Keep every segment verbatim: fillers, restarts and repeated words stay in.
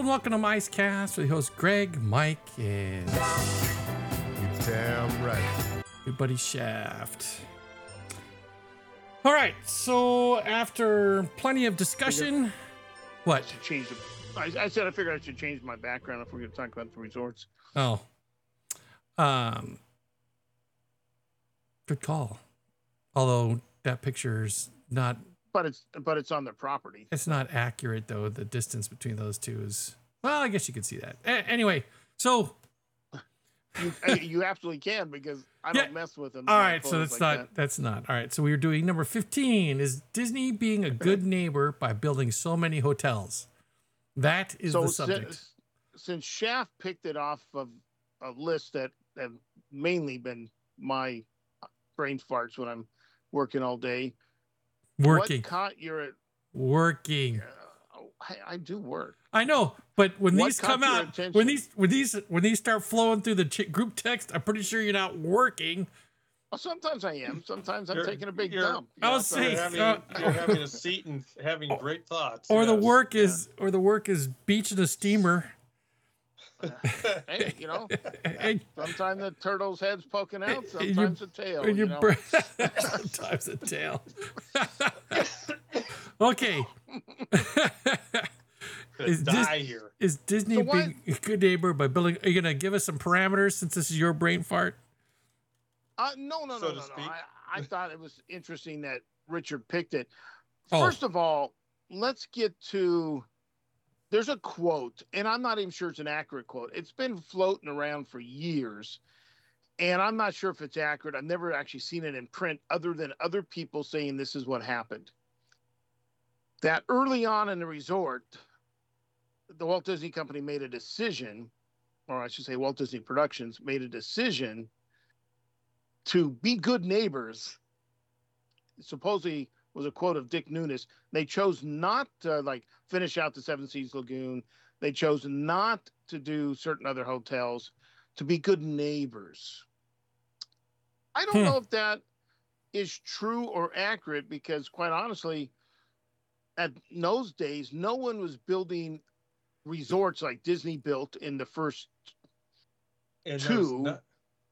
and welcome to Mice Cast with host Greg, Mike, and It's damn right. good buddy Shaft. All right, so after plenty of discussion, what? I should change the, I, I said I figured I should change my background if we're going to talk about the resorts. Oh, um, good call. Although that picture's not, But it's but it's on their property. it's not accurate though. The distance between those two is, well, I guess you could see that. A- anyway, so You, I- you absolutely can because I don't Yeah. mess with them. all right, so photos that's like not that. that's not all right. So we were doing number fifteen. Is Disney being a good neighbor by building so many hotels? That is So the subject. since, since Shaft picked it off of a list that have mainly been my brain farts when I'm working all day. Working, What caught your? working. Uh, I, I do work. I know, but when What these caught come your out, attention? when these when these when these start flowing through the ch- group text, I'm pretty sure you're not working. Well, sometimes I am. Sometimes I'm You're- taking a big you're- dump. I You was know, so- saying- You're having, uh, you're having a seat and having great thoughts. Or the yes. work is, or the work is beaching a steamer. Hey, you know, And, sometimes the turtle's head's poking out, and you- sometimes the tail. and You you know? br- sometimes a tail. Okay. Could is die this- here. Is Disney So why- being a good neighbor by building? Are you gonna give us some parameters since this is your brain fart? Uh, no, no, So no, to no, no. speak. I, I thought it was interesting that Richard picked it. Oh. First of all, let's get to. There's a quote, and I'm not even sure it's an accurate quote. It's been floating around for years, and I'm not sure if it's accurate. I've never actually seen it in print other than other people saying this is what happened. That early on in the resort, the Walt Disney Company made a decision, or I should say Walt Disney Productions made a decision to be good neighbors. Supposedly was a quote of Dick Nunis. They chose not to like finish out the Seven Seas Lagoon. They chose not to do certain other hotels, to be good neighbors. I don't Hmm. know if that is true or accurate because quite honestly, at those days, no one was building resorts like Disney built in the first. And two- There's, no-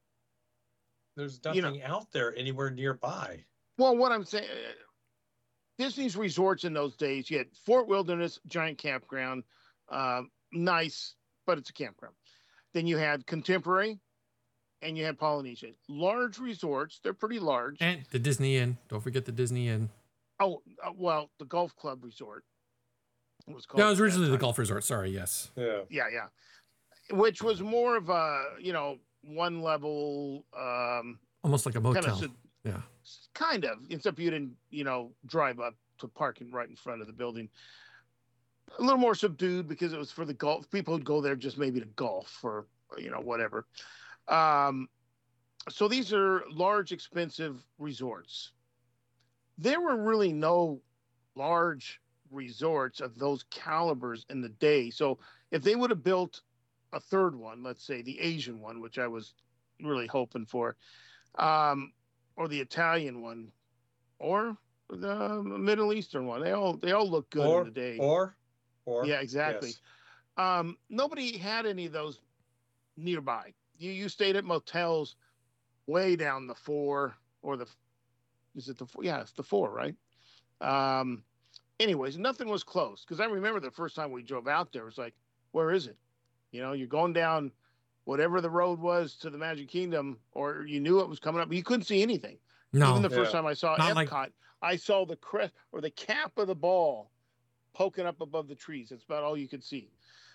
there's You know- nothing out there anywhere nearby. Well, what I'm saying, uh, Disney's resorts in those days, you had Fort Wilderness, giant campground, um, nice, but it's a campground. Then you had Contemporary, and you had Polynesia. Large resorts, they're pretty large. And the Disney Inn. Don't forget the Disney Inn. oh, uh, well, the Golf Club Resort was called. That was at originally the time. golf resort. Sorry, yes. Yeah. Yeah, yeah. Which was more of a, you know, one level, um, Almost like a kind motel. of, Yeah. kind of, except you didn't, you know, drive up to parking right in front of the building. A little more subdued because it was for the golf. People would go there just maybe to golf or, you know, whatever. Um, so these are large, expensive resorts. There were really no large resorts of those calibers in the day. So if they would have built a third one, let's say the Asian one, which I was really hoping for, um, or the Italian one, or the Middle Eastern one, they all they all look good or, in the day. Or, or. Yeah, exactly. yes. Um, nobody had any of those nearby. You you stayed at motels way down the four or the is it the four? Yeah, it's the four, right? Um, anyways, nothing was close because I remember the first time we drove out there, it was like, where is it? You know, you're going down whatever the road was to the Magic Kingdom, or you knew it was coming up, but you couldn't see anything. No. Even the first Yeah. time I saw Not Epcot, like- I saw the crest or the cap of the ball poking up above the trees. That's about all you could see.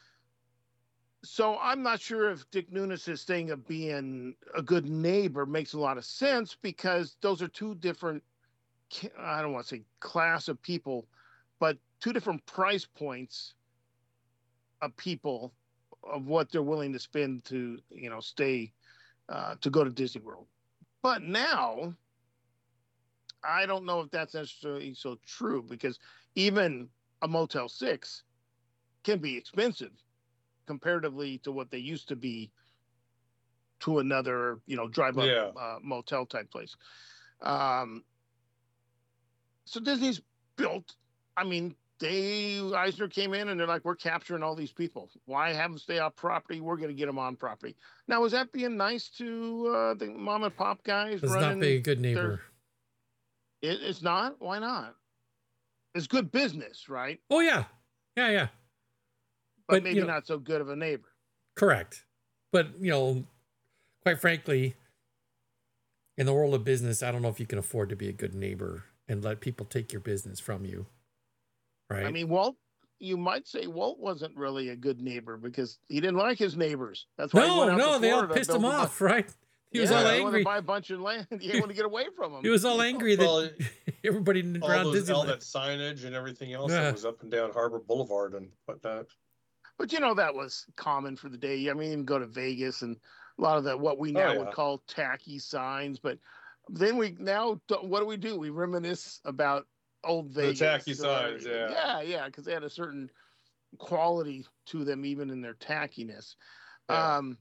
So I'm not sure if Dick Nunes' thing of being a good neighbor makes a lot of sense because those are two different, ca- I don't want to say class of people, but two different price points of people of what they're willing to spend to, you know, stay, uh, to go to Disney World. But now, I don't know if that's necessarily so true because even a Motel six can be expensive comparatively to what they used to be to another, you know, drive up Yeah. uh, motel type place. Um, so Disney's built, I mean, they Eisner came in and they're like, we're capturing all these people. Why have them stay off property? We're going to get them on property. Now, is that being nice to uh, the mom and pop guys? Does running not be a good neighbor. Their... It, it's not. Why not? It's good business, right? Oh yeah, yeah, yeah. But, But, maybe you know- not so good of a neighbor. Correct. But, you know, quite frankly, in the world of business, I don't know if you can afford to be a good neighbor and let people take your business from you. Right? I mean, Walt, you might say Walt wasn't really a good neighbor because he didn't like his neighbors. That's why he no, went out no, to they all Florida, pissed him built a off, right? He was yeah, all he wanted angry. to buy a bunch of land. He didn't want to get away from him. He was all angry that Well, everybody all, around those, all Disneyland. that signage and everything else Yeah. that was up and down Harbor Boulevard and whatnot. But you know that was common for the day. I mean, you can go to Vegas and a lot of the what we now Oh, yeah. would call tacky signs. But then we now what do we do? We reminisce about old Vegas. tacky or- signs, yeah. yeah, yeah, because they had a certain quality to them, even in their tackiness. Yeah. Um.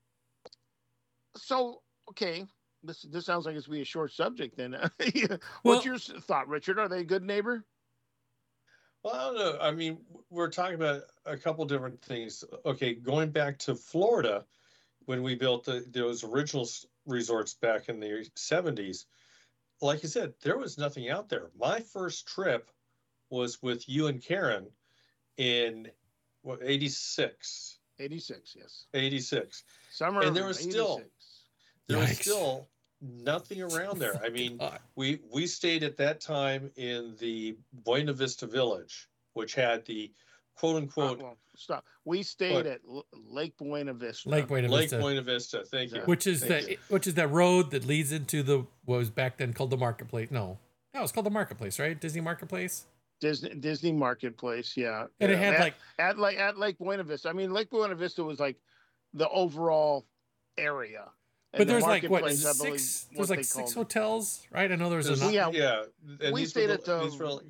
So okay, this this sounds like it's be a short subject. Then, Well- what's your s- thought, Richard? Are they a good neighbor? Well, I don't know. I mean, we're talking about a couple different things. Okay, going back to Florida, when we built the, those original s- resorts back in the seventies, like you said, there was nothing out there. My first trip was with you and Karen in what, eighty-six, eighty-six, yes. eighty-six. Summer And of there was still- eighty-six. There was Yikes. still nothing around there. I mean, God. we we stayed at that time in the Buena Vista Village, which had the quote Uh, unquote well, stop. We stayed What? at L- Lake Buena Vista. Lake Buena Lake Vista, Buena Vista. Thank you. which is Thank that you. which is that road that leads into the what was back then called the marketplace. No, no, it's called the marketplace, right? Disney Marketplace, Disney Disney Marketplace, yeah. and it Yeah, had at, like at like at Lake Buena Vista. I mean, Lake Buena Vista was like the overall area. And but the there's like what marketplace, I believe, six? what There's they like six called it. hotels, right? I know there's There's- a yeah, yeah. and we these stayed were at the- the- these were-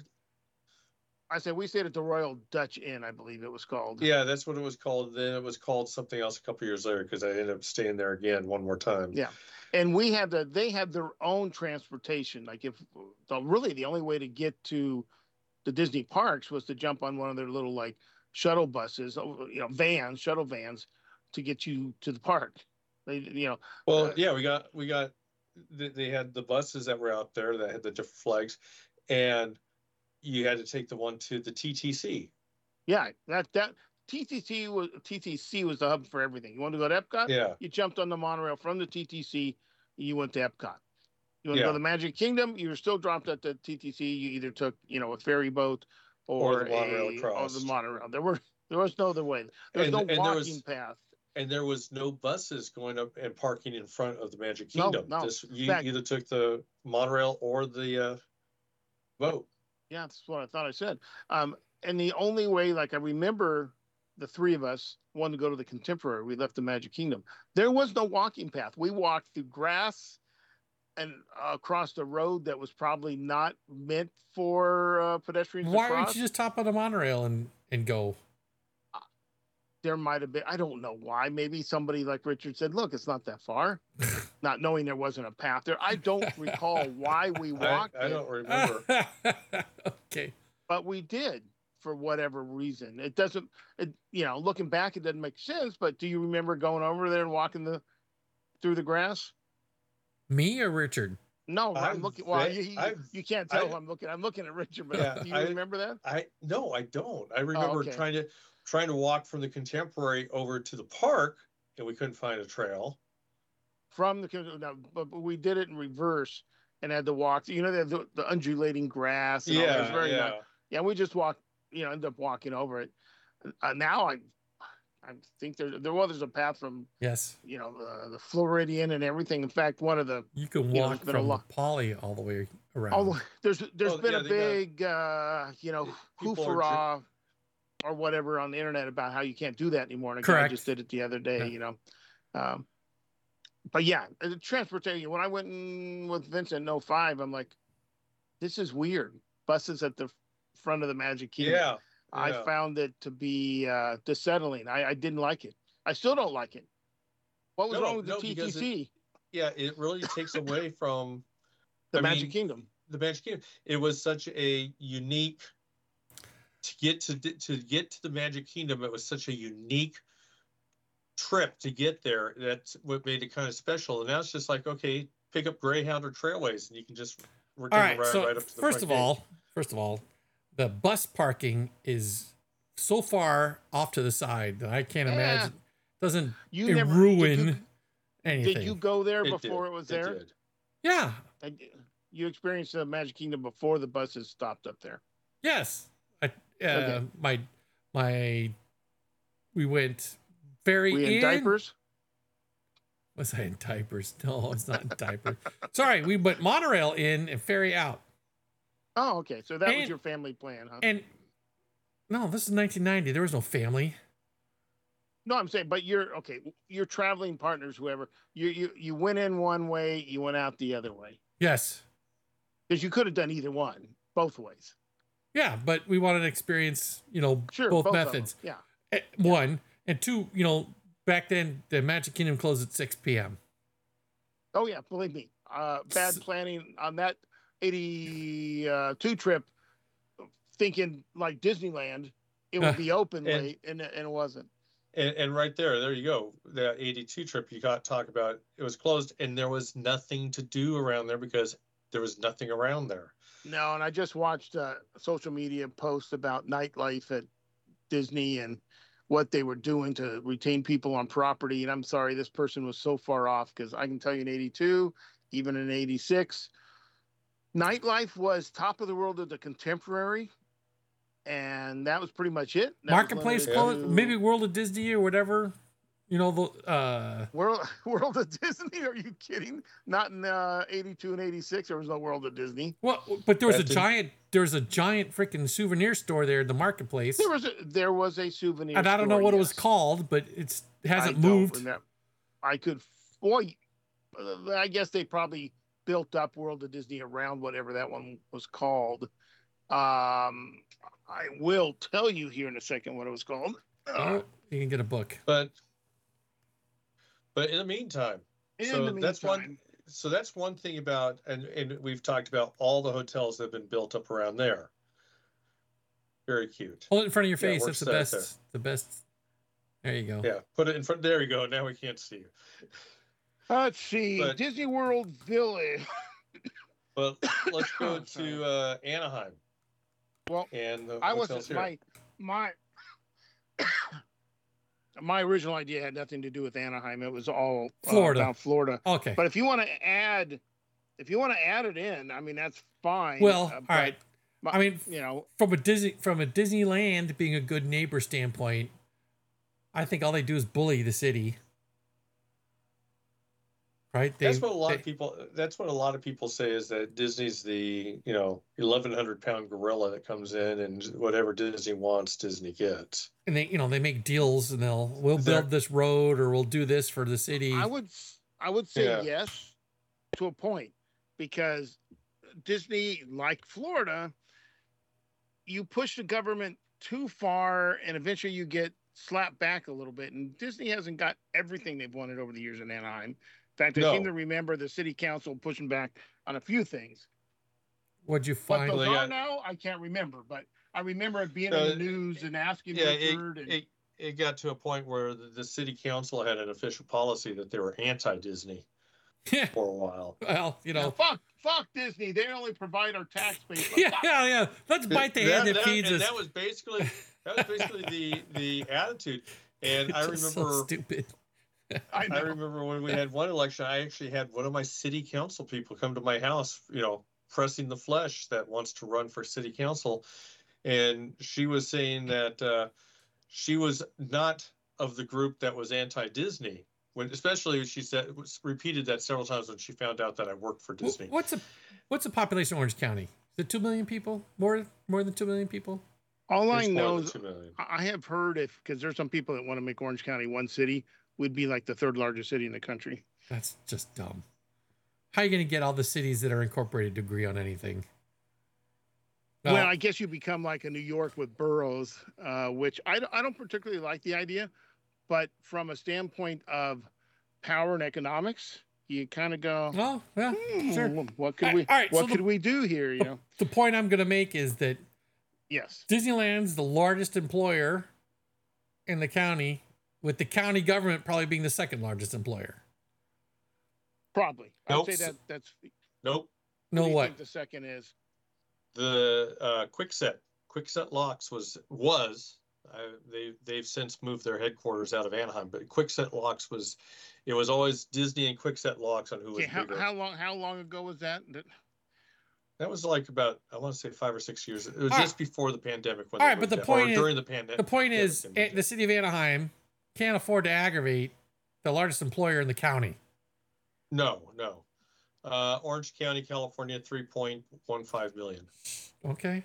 I said we stayed at the Royal Dutch Inn, I believe it was called. yeah, that's what it was called. Then it was called something else a couple years later because I ended up staying there again one more time. Yeah. And we had the they had their own transportation. Like if the really the only way to get to the Disney parks was to jump on one of their little like shuttle buses, you know, vans, shuttle vans to get you to the park. They you know, Well, Uh, yeah, we got we got they they had the buses that were out there that had the different flags, and you had to take the one to the T T C. yeah, that that T T C was T T C was the hub for everything. You want to go to Epcot? Yeah, You jumped on the monorail from the T T C, you went to Epcot. You want to Yeah. go to the Magic Kingdom, you were still dropped at the T T C. You either took, you know, a ferry boat or, Or the monorail a, across. Or the monorail. There were there was no other way. There was And- no and there walking was- path. and there was no buses going up and parking in front of the Magic No, Kingdom. no. This, you fact- either took the monorail or the uh, boat. Yeah, that's what I thought I said. Um, and the only way, like I remember, the three of us wanted to go to the Contemporary. We left the Magic Kingdom. There was no walking path. We walked through grass and uh, across the road that was probably not meant for uh, pedestrians why to cross. don't you just hop on the monorail and and go? There might have been, I don't know why. Maybe somebody like Richard said, look, it's not that far, not knowing there wasn't a path there. I don't recall why we I, walked I it, don't remember. Okay. but we did for whatever reason. It doesn't, it, you know, looking back, it doesn't make sense. But do you remember going over there and walking the through the grass? Me or Richard? No, I'm I've looking. Well, ve- you, you, I've- you can't tell I- who I'm looking. I'm looking at Richard, but Yeah, do you I- remember that? I no, I don't. I remember okay. trying to trying to walk from the Contemporary over to the park, and we couldn't find a trail. From the, no, but, but we did it in reverse and had to walk. You know, the, the, the undulating grass. And all that. It was Yeah, very yeah. nice. Yeah, we just walked, you know, ended up walking over it. Uh, now I, I think there, there well, there's a path from, Yes. you know, the, the Floridian and everything. In fact, one of the, You can You know, walk it's been a from lot- Polly all the way around. oh, there's there's Well, been yeah, a they got- big, uh, you know, People are hoofah or whatever on the internet about how you can't do that anymore. And a guy Correct. just did it the other day, Yeah. you know. Um, but yeah, the transportation. When I went in with Vincent in oh five, I'm like, this is weird. Buses at the front of the Magic Kingdom. Yeah, I yeah. found it to be uh, dissettling. I, I didn't like it. I still don't like it. What was No, wrong with no, the T T because C? yeah. It really takes away from The I Magic mean, Kingdom. the Magic Kingdom. It was such a unique to get to to get to the Magic Kingdom, it was such a unique trip to get there. That's what made it kind of special. And now it's just like, okay, pick up Greyhound or Trailways, and you can just we're All right. right, So right up to the first front of gate. all, first of all, the bus parking is so far off to the side that I can't Yeah. imagine. Doesn't You it never ruin did you, anything? did you go there It before did. it was It there? did. Yeah. Like, you experienced the Magic Kingdom before the buses stopped up there. Yes. I, uh, Okay. My my we went ferry Were you in in. diapers? Was I in diapers? No, it's not in diapers. Sorry, we went monorail in and ferry out. Oh, okay. So that was And- your family plan, huh? And no, this is nineteen ninety. There was no family. No, I'm saying, but you're okay. Your traveling partners, whoever you you you went in one way, you went out the other way, Yes. because you could have done either one, both ways. Yeah, but we wanted to experience, you know, Sure, both, of them. methods. Yeah. Eh, One and two, you know, back then the Magic Kingdom closed at six p.m. Oh yeah, believe me. Uh, bad S- planning on that eighty-two trip, thinking like Disneyland, it would be open And- late, and, and it wasn't. And, and right there, there you go. That eighty-two trip you got talk about, it was closed, and there was nothing to do around there because there was nothing around there. No, and I just watched a social media post about nightlife at Disney and what they were doing to retain people on property. And I'm sorry, this person was so far off, because I can tell you in eighty-two, even in eighty-six, nightlife was top of the world at the Contemporary. And that was pretty much it. That was Marketplace limited closed, to maybe World of Disney or whatever. You know, the uh World, World of Disney. Are you kidding? Not in uh, eighty-two and eighty-six. There was no World of Disney. well, but there was a That didn't- giant there's a giant freaking souvenir store there at the marketplace. There was a there was a souvenir. And I don't know store, what it was yes. called, but it's it hasn't I don't moved. remember. I could, boy, uh, I guess they probably built up World of Disney around whatever that one was called. Um, I will tell you here in a second what it was called. Uh, Oh, you can get a book. But but in the meantime, in so the that's one meantime, so that's one thing about, and, and we've talked about all the hotels that have been built up around there. Very cute. Hold it in front of your Yeah, face. we're That's the set best. there. The best. There you go. Yeah, put it in front. There you go. Now we can't see you. let's see, but- Disney World Village. But let's go Sorry. to uh, Anaheim. Well, And the I hotels wasn't here. my my my original idea had nothing to do with Anaheim. It was all uh, Florida. about Florida. Okay. But if you want to add, if you want to add it in, I mean that's fine. Well, uh, all but right. my- I mean, you know, from a Disney from a Disneyland being a good neighbor standpoint, I think all they do is bully the city. Right? They, That's what a lot they- of people. That's what a lot of people say is that Disney's the you know eleven hundred pound gorilla that comes in and whatever Disney wants, Disney gets. and they you know they make deals and they'll we'll Is there- build this road or we'll do this for the city. I would I would say Yeah. yes to a point, because Disney, like Florida, you push the government too far and eventually you get slapped back a little bit. And Disney hasn't got everything they've wanted over the years in Anaheim. In fact, I No. seem to remember the city council pushing back on a few things. What'd you What find? those Well, they are got- now, I can't remember, but I remember it being Uh, in the news and asking Yeah, it, Richard. and, it it got to a point where the, the city council had an official policy that they were anti-Disney Yeah. for a while. Well, you know. fuck, fuck Disney. They only provide our tax base. but Yeah, fuck yeah, yeah. Let's bite the hand that, feeds and us. that was basically that was basically the the attitude. And I It's just remember so stupid. I know. I remember when we had one election, I actually had one of my city council people come to my house, you know, pressing the flesh that wants to run for city council. And she was saying that uh, she was not of the group that was anti-Disney. When, especially she said, was- repeated that several times when she found out that I worked for Disney. Wh- What's a what's the population of Orange County? Is it two million people? More more than two million people? All I It's more know than is two million. I have heard, if because there's some people that want to make Orange County one city, would be like the third largest city in the country. That's just dumb. How are you going to get all the cities that are incorporated to agree on anything? No. Well, I guess you become like a New York with boroughs, uh, which I, don't- I don't particularly like the idea, but from a standpoint of power and economics, you kind of go, well, yeah, "Hmm, sure. what could All we right, all right, what so the- could we do here? You know, The point I'm going to make is that Yes. Disneyland's the largest employer in the county, with the county government probably being the second largest employer. Probably. Nope. I'd say that that's. Nope. Who No do you what? think the second is? The uh, Quickset Quickset Locks was was uh, they they've since moved their headquarters out of Anaheim, but Quickset Locks was it was always Disney and Quickset Locks on who was Okay, how, bigger. how long how long ago was that? That- That was like about I want to say five or six years. It was All just right. before the pandemic. When All they right, but the moved out, point or is- during the pandemic. The point is, they moved the out. city of Anaheim can't afford to aggravate the largest employer in the county. No, no. Uh, Orange County, California, three point one five million. Okay.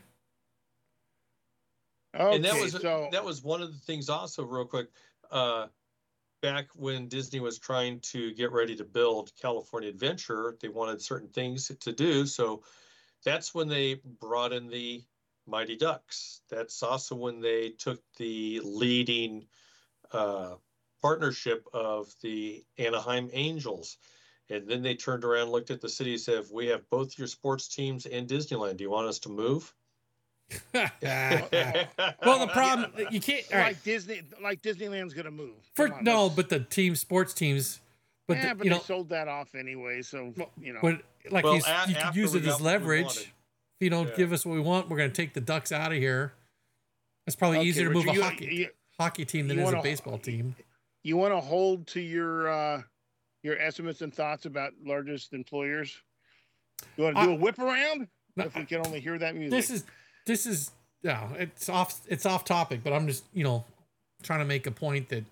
Okay, And that was so that was one of the things also real quick. Uh, back when Disney was trying to get ready to build California Adventure, they wanted certain things to do. So that's when they brought in the Mighty Ducks. That's also when they took the leading uh, partnership of the Anaheim Angels. And then they turned around, looked at the city, and said, "We have both your sports teams and Disneyland. Do you want us to move?" Well, the problem you can't. All like right. Disney, like Disneyland's gonna move. For, Come on, no, let's- but the team sports teams, but yeah, the, but you they know, sold that off anyway. So you know, but like Well, you, s- a- you could after use we it got as what we leverage. wanted. If you don't Yeah. give us what we want, we're going to take the Ducks out of here. It's probably Okay, easier to move Richard, a you- hockey you- hockey team than you it is a wanna- baseball team. you want to hold to your uh, your estimates and thoughts about largest employers. You want to do I- a whip around? No, If we can only hear that music. This is this is yeah, it's off it's off topic, but I'm just, you know, trying to make a point that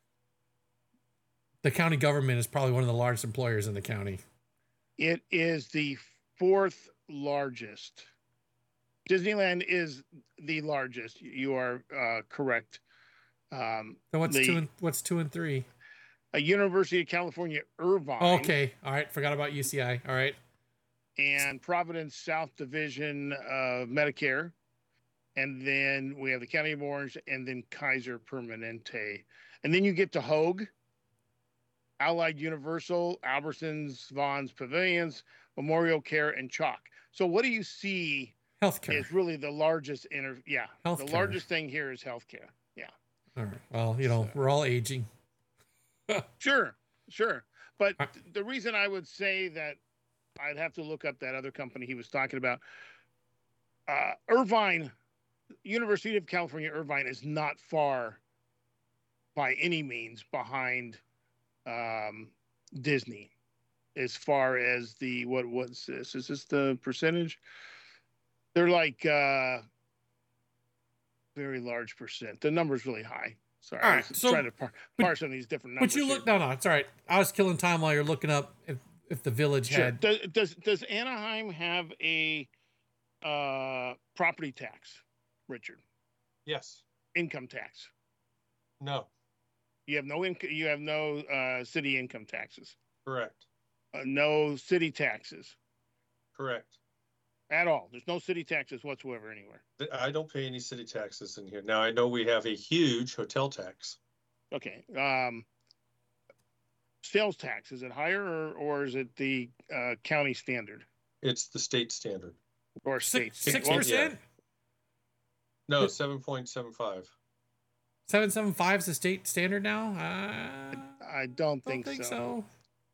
the county government is probably one of the largest employers in the county. It is the fourth largest. Disneyland is the largest. You are uh, correct. Um, So what's the two and what's two and three? a University of California, Irvine, Okay, all right, forgot about U C I. All right, and Providence South Division of Medicare, and then we have the County of Orange, and then Kaiser Permanente, and then you get to Hogue, Allied Universal, Albertsons, Vaughn's Pavilions, Memorial Care, and Chalk. So what do you see healthcare. is really the largest inter? Yeah, Healthcare. the largest thing here is healthcare. Yeah, All right. Well, you know, we're all aging. sure, sure. But Uh, th- the reason I would say that I'd have to look up that other company he was talking about. Uh, Irvine, University of California, Irvine is not far by any means behind um, Disney as far as the what what's this? Is this the percentage? They're like uh very large percent. The number's really high. Sorry, All I right, was so- trying to par- but- parse some of these different numbers. But you here. look no, no, it's all right. I was killing time while you're looking up if if the village Sure. had. Does, does does Anaheim have a uh property tax, Richard? Yes. Income tax. No. You have no income. You have no uh, city income taxes. Correct. Uh, no city taxes Correct. at all. There's no city taxes whatsoever anywhere. Th- I don't pay any city taxes in here. Now I know we have a huge hotel tax. Okay. Um, sales tax, is it higher or, or is it the uh, county standard It's the state standard. or state Six standard? six percent, No, seven point seven five. seven seven five is the state standard now. Uh, I don't don't think, think so. so.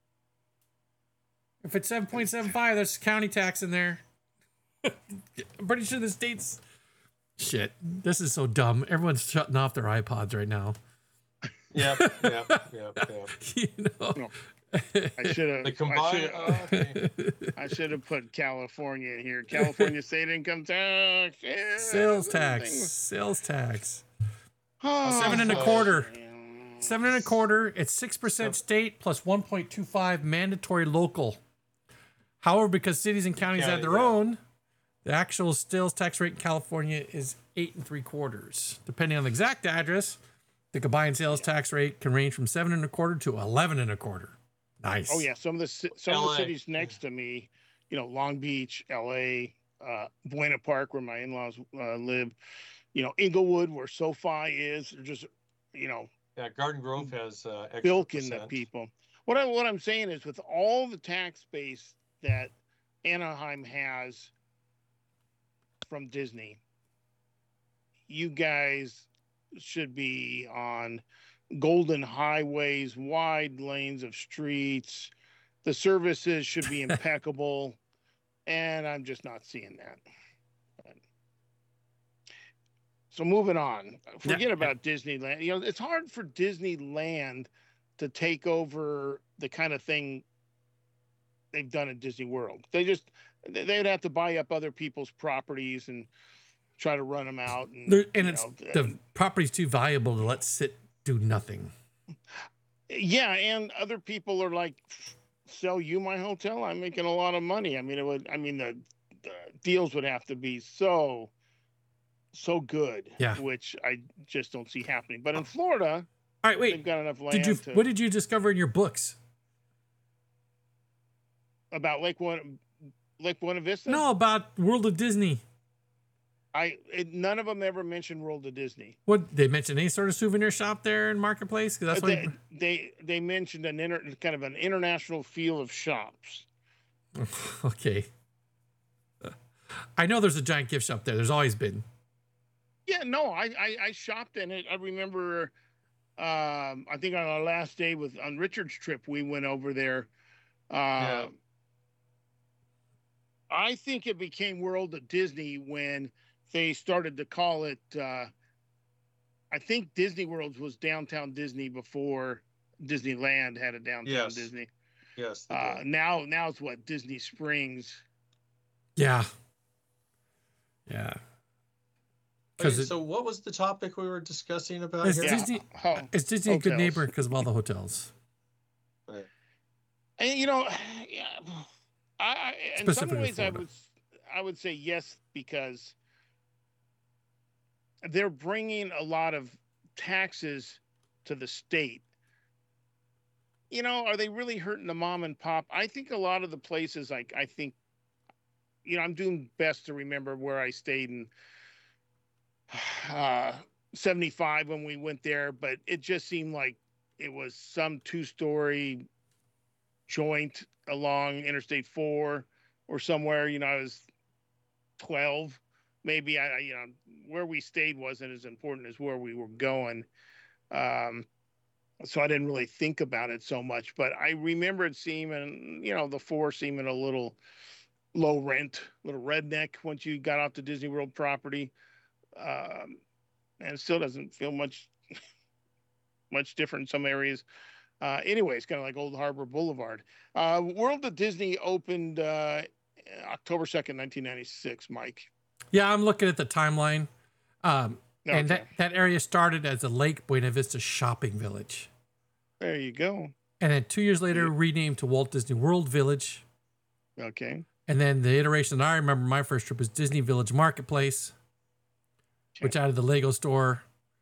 If it's seven point seven five, there's county tax in there. I'm pretty sure the state's. Shit, this is so dumb. Everyone's shutting off their iPods right now. Yep, yep, yep, yep. You know. No. I should have. The I combined. should oh, okay. I should have put California in here. California state income tax. Yeah, Sales those tax. things. Sales tax. Oh, Seven and a so- quarter. yeah. Seven and a quarter. It's six percent state plus one point two five mandatory local. However, because cities and counties County, have their yeah. own, the actual sales tax rate in California is eight and three quarters. Depending on the exact address, the combined sales tax rate can range from seven and a quarter to eleven and a quarter. Nice. Oh yeah, some of the ci- some of L the A. cities next to me, you know, Long Beach, L A, uh, Buena Park, where my in-laws uh, live, you know, Inglewood, where SoFi is, are just, you know, Yeah, Garden Grove has uh, extra bilking the percent. people. What I what I'm saying is, with all the tax base that Anaheim has from Disney, you guys should be on golden highways, wide lanes of streets. The services should be impeccable, and I'm just not seeing that. So moving on, forget Yeah. about Disneyland. You know, it's hard for Disneyland to take over the kind of thing they've done at Disney World. They just they'd have to buy up other people's properties and try to run them out. And, There, and you it's know, the property's too valuable to let sit do nothing. yeah, and other people are like, sell you my hotel. I'm making a lot of money. I mean, it would. I mean, the, the deals would have to be so, so good. Yeah. Which I just don't see happening. But in Florida, All right, they've wait. got enough land Did you? to, What did you discover in your books? about Lake One, Lake Buena Vista. No, about World of Disney. I it, none of them ever mentioned World of Disney. What they mentioned any sort of souvenir shop there in Marketplace? Because that's what. they, they they mentioned an inter, kind of an international feel of shops. Okay. I know there's a giant gift shop there. There's always been. Yeah, no, I I, I shopped in it. I remember. Um, I think on our last day with on Richard's trip, we went over there. Uh, Yeah. I think it became World of Disney when they started to call it. Uh, I think Disney World was downtown Disney before Disneyland had a downtown Yes. Disney. Yes. they Uh, did. now, now it's what Disney Springs. Yeah. Yeah. Okay, Because so what was the topic we were discussing about It's here? Yeah, Disney- ho- it's Disney a good hotels. neighbor because of all the hotels. And you know, yeah, I, I in some Specifically ways I Florida. would I would say yes, because they're bringing a lot of taxes to the state. You know, are they really hurting the mom and pop? I think a lot of the places, like I think, you know, I'm doing best to remember where I stayed in uh, seventy-five when we went there, but it just seemed like it was some two-story joint along Interstate four or somewhere. You know, I was twelve, maybe. I, I you know, where we stayed wasn't as important as where we were going. Um, so I didn't really think about it so much, but I remember it seeming, you know, the four seeming a little low rent, a little redneck once you got off the Disney World property. Um, and it still doesn't feel much, much different in some areas. Uh, anyway, it's kind of like Old Harbor Boulevard. Uh, World of Disney opened uh, October second, nineteen ninety-six, Mike. Yeah, I'm looking at the timeline. Um, and Okay. that, that area started as a Lake Buena Vista shopping village. There you go. And then two years later, renamed to Walt Disney World Village. Okay. And then the iteration that I remember my first trip was Disney Village Marketplace, which added the Lego store.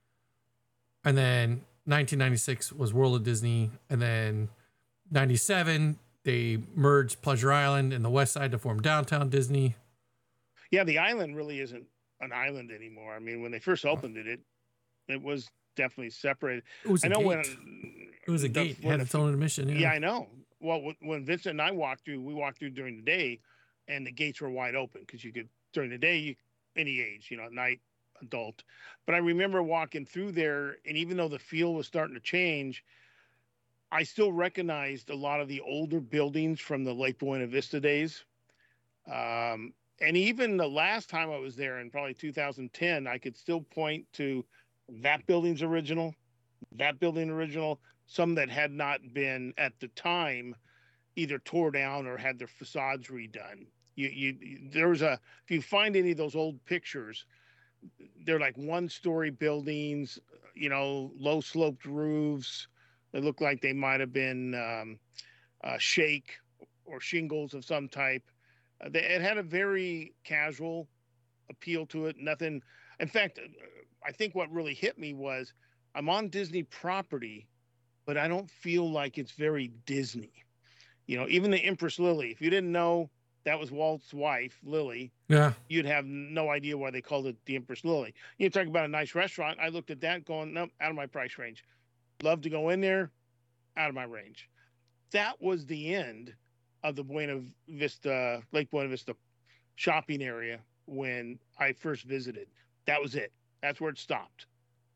And then nineteen ninety-six was World of Disney. And then ninety-seven, they merged Pleasure Island and the West Side to form Downtown Disney. Yeah, the island really isn't an island anymore. I mean, when they first opened it, it, it was definitely separated. It was a I know gate. when it was a the- gate. It when had the- its own admission. Yeah, Yeah. I know. Well, when- when Vincent and I walked through, we walked through during the day, and the gates were wide open because you could during the day, you any age, you know, at night, adult. But I remember walking through there, and even though the feel was starting to change, I still recognized a lot of the older buildings from the Lake Buena Vista days. Um, and even the last time I was there in probably two thousand ten, I could still point to that building's original, that building original, some that had not been at the time either tore down or had their facades redone. You, you, there was a, if you find any of those old pictures, they're like one story buildings, you know, low sloped roofs. They look like they might have been um, uh, shake or shingles of some type. Uh, they, it had a very casual appeal to it. Nothing. In fact, I think what really hit me was I'm on Disney property, but I don't feel like it's very Disney. You know, even the Empress Lily, if you didn't know that was Walt's wife, Lily, Yeah. you'd have no idea why they called it the Empress Lily. You talk about a nice restaurant. I looked at that going, nope, out of my price range. Love to go in there, out of my range. That was the end of the Buena Vista, Lake Buena Vista shopping area when I first visited. That was it. That's where it stopped.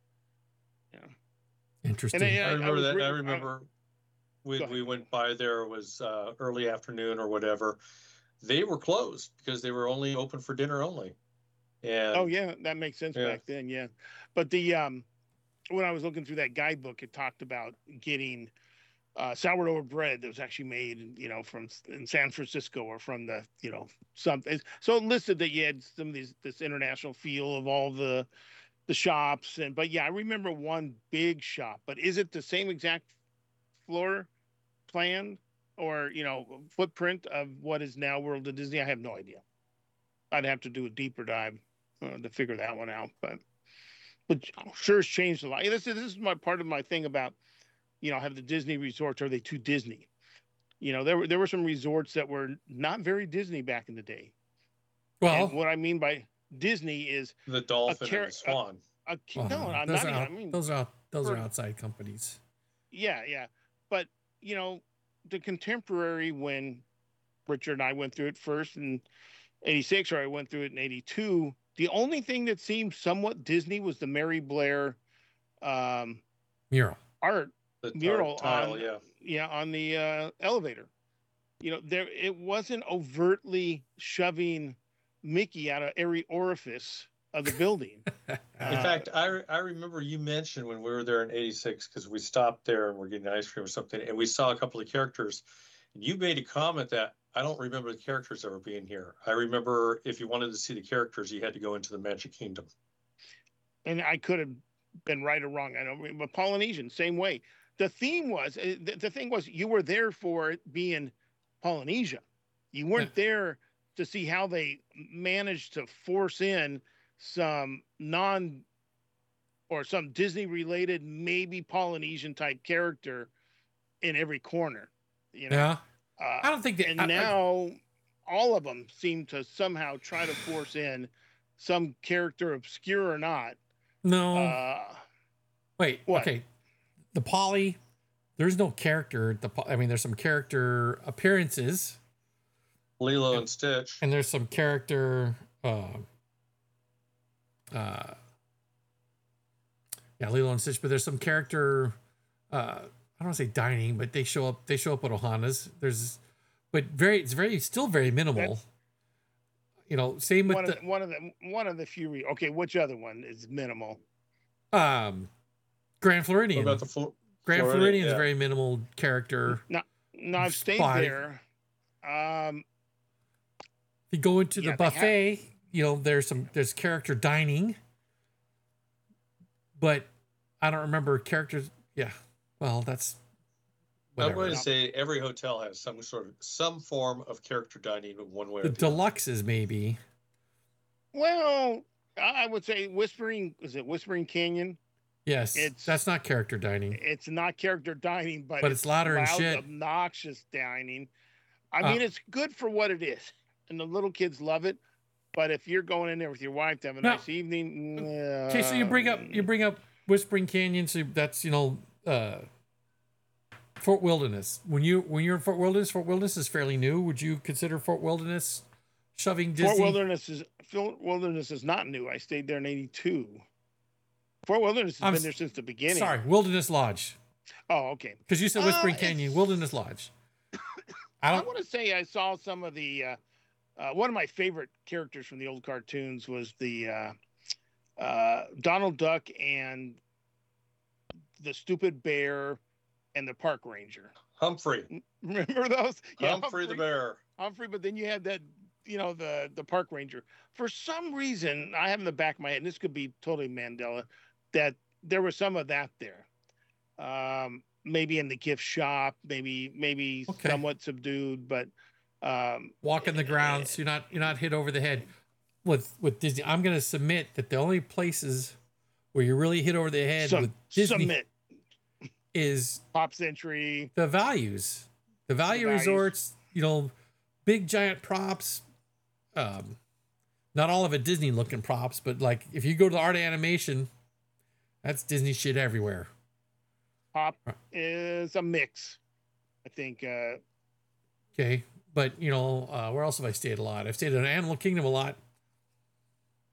Yeah. Interesting. And I remember was that. re- I remember when Go ahead. we went by there, it was uh, early afternoon or whatever. They were closed because they were only open for dinner only. And Oh yeah, that makes sense yeah. back then. Yeah, but the um, when I was looking through that guidebook, it talked about getting uh, sourdough bread that was actually made, you know, from in San Francisco or from the, you know, something. So it listed that you had some of these this international feel of all the the shops, and but yeah, I remember one big shop. But is it the same exact floor plan or, you know, footprint of what is now World of Disney? I have no idea. I'd have to do a deeper dive uh, to figure that one out. But but sure, it's changed a lot. This is this is my part of my thing about, you know, have the Disney resorts, are they too Disney? You know, there were there were some resorts that were not very Disney back in the day. Well, And what I mean by Disney is the dolphin char- and the swan. a, a well, no, I'm those not are even, out, I mean, those are out, those for- are outside companies. yeah, yeah. But you know, the contemporary, when Richard and I went through it first in eighty-six, or I went through it in eighty-two, the only thing that seemed somewhat Disney was the Mary Blair um, Mural. art The mural tile, on yeah. yeah on the uh, elevator. You know, there it wasn't overtly shoving Mickey out of every orifice of the building. In Uh, fact, I I remember you mentioned when we were there in eighty-six, because we stopped there and we're getting ice cream or something, and we saw a couple of characters. And you made a comment that I don't remember the characters ever being here. I remember if you wanted to see the characters, you had to go into the Magic Kingdom. and I could have been right or wrong. I don't. But Polynesian, same way. The theme was uh, the, the thing was you were there for it being Polynesia. You weren't there to see how they managed to force in some non or some Disney related, maybe Polynesian type character in every corner. You know, Yeah. uh, I don't think that. and I- I- now all of them seem to somehow try to force in some character, obscure or not. no. Uh, Wait. what? Okay. The Polly. There's no character. The Po- I mean, there's some character appearances, Lilo and Stitch. and there's some character. Uh, uh, yeah, Lilo and Stitch, but there's some character. Uh, I don't want to say dining, but they show up. They show up at Ohana's. There's, but very. It's very still very minimal. That's- You know, same with one the of the, one of the one of the few. Re- okay, which other one is minimal? um, Grand What Floridian. about the Flo- Grand Florida? Floridian is Yeah. very minimal character. No, no, I've stayed Spotty. there. Um, If you go into the Yeah, they have- buffet, you know, there's some there's character dining, but I don't remember characters. Yeah, well, that's I'm whatever. going to say every hotel has some sort of some form of character dining in one way The or the other. deluxes maybe. well, I I would say Whispering. Is it Whispering Canyon? Yes, It's- that's not character dining. It's not character dining, but, But it's louder and loud, shit. obnoxious dining. I Uh, mean, it's good for what it is, and the little kids love it. But if you're going in there with your wife to have a No. nice evening, Okay, so you bring up you bring up Whispering Canyon, so that's you know uh, Fort Wilderness. When you when you're in Fort Wilderness, Fort Wilderness is fairly new. Would you consider Fort Wilderness shoving Disney? Fort Wilderness is Fort Wilderness is not new. I stayed there in eighty-two. Fort Wilderness has I'm been s- there since the beginning. Sorry, Wilderness Lodge. Oh, okay. Because you said Whispering Uh, Canyon, it's- Wilderness Lodge. I I don't. want to say I saw some of the. Uh, uh, one of my favorite characters from the old cartoons was the uh, uh, Donald Duck and the Stupid Bear and the Park Ranger. Humphrey. Remember those? Humphrey the Bear. Humphrey, but then you had that, you know, the the park ranger. For some reason, I have in the back of my head, and this could be totally Mandela, that there was some of that there. Um, maybe in the gift shop, maybe maybe Okay. somewhat subdued, but um, Walking the grounds, you're not you're not hit over the head with with Disney. I'm going to submit that the only places where you really hit over the head sub- with Disney submit is Pop Century. the values, the value values. resorts. You know, big giant props. Um, not all of it Disney looking props, but like if you go to the art of animation, that's Disney shit everywhere. Pop is a mix. I think. Uh, Okay, but you know, uh, where else have I stayed a lot? I've stayed in Animal Kingdom a lot.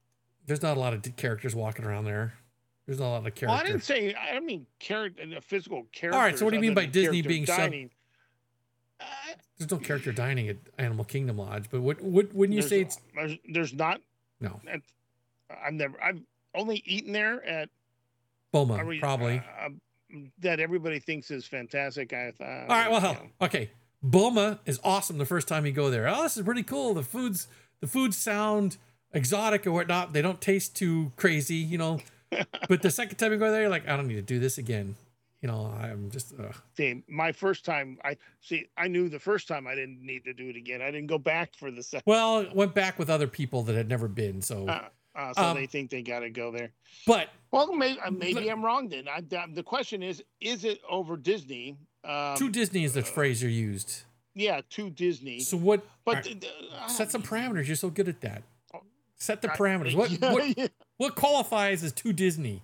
there's not a lot of d- characters walking around there. There's not a lot of characters. Well, I didn't say. I don't mean character, the physical character. All right. So what do you mean by Disney being sub? dining? Uh, There's no character dining at Animal Kingdom Lodge, but what what wouldn't you there's, say it's there's, there's not. no At, I've never. I've only eaten there at Boma I mean, probably. uh, uh, that everybody thinks is fantastic. I thought. All right. Well, you hell, know. okay. Boma is awesome the first time you go there. Oh, this is pretty cool. The foods the foods sound exotic or whatnot. They don't taste too crazy, you know. But the second time you go there, you're like, I don't need to do this again. You know, I'm just. Ugh. See, my first time, I see. I knew the first time I didn't need to do it again. I didn't go back for the second. Well, went back with other people that had never been. So, Uh, uh, so Um, they think they got to go there. but Well, maybe maybe I'm wrong then. I, the question is, is it over Disney? Um, to Disney is the phrase you're used. yeah, to Disney. So what? but all th- right, th- uh, set some parameters. You're so good at that. Set the I- parameters. What yeah, what yeah. what qualifies as to Disney?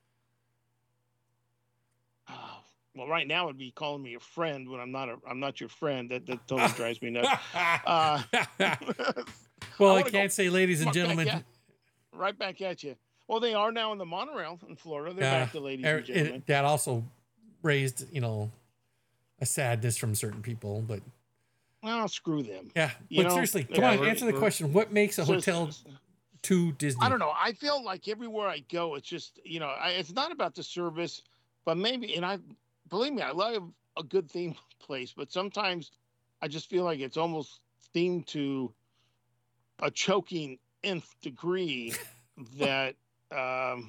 Oh, well, right now it'd be calling me a friend when I'm not a I'm not your friend. That that totally drives me nuts. Uh, well, I, wanna can't go say, ladies and right back gentlemen. at- right back at you. Well, they are now in the monorail in Florida. They're Yeah, back to ladies er- and gentlemen. it- that also raised, you know, a sadness from certain people. But Well, screw them. yeah, You but know, seriously, come yeah, on, we're- answer the we're- question. What makes a So- hotel to Disney? I don't know. I feel like everywhere I go, it's just, you know, I, it's not about the service, but maybe, and I believe me, I love a good theme place, but sometimes I just feel like it's almost themed to a choking nth degree that, um,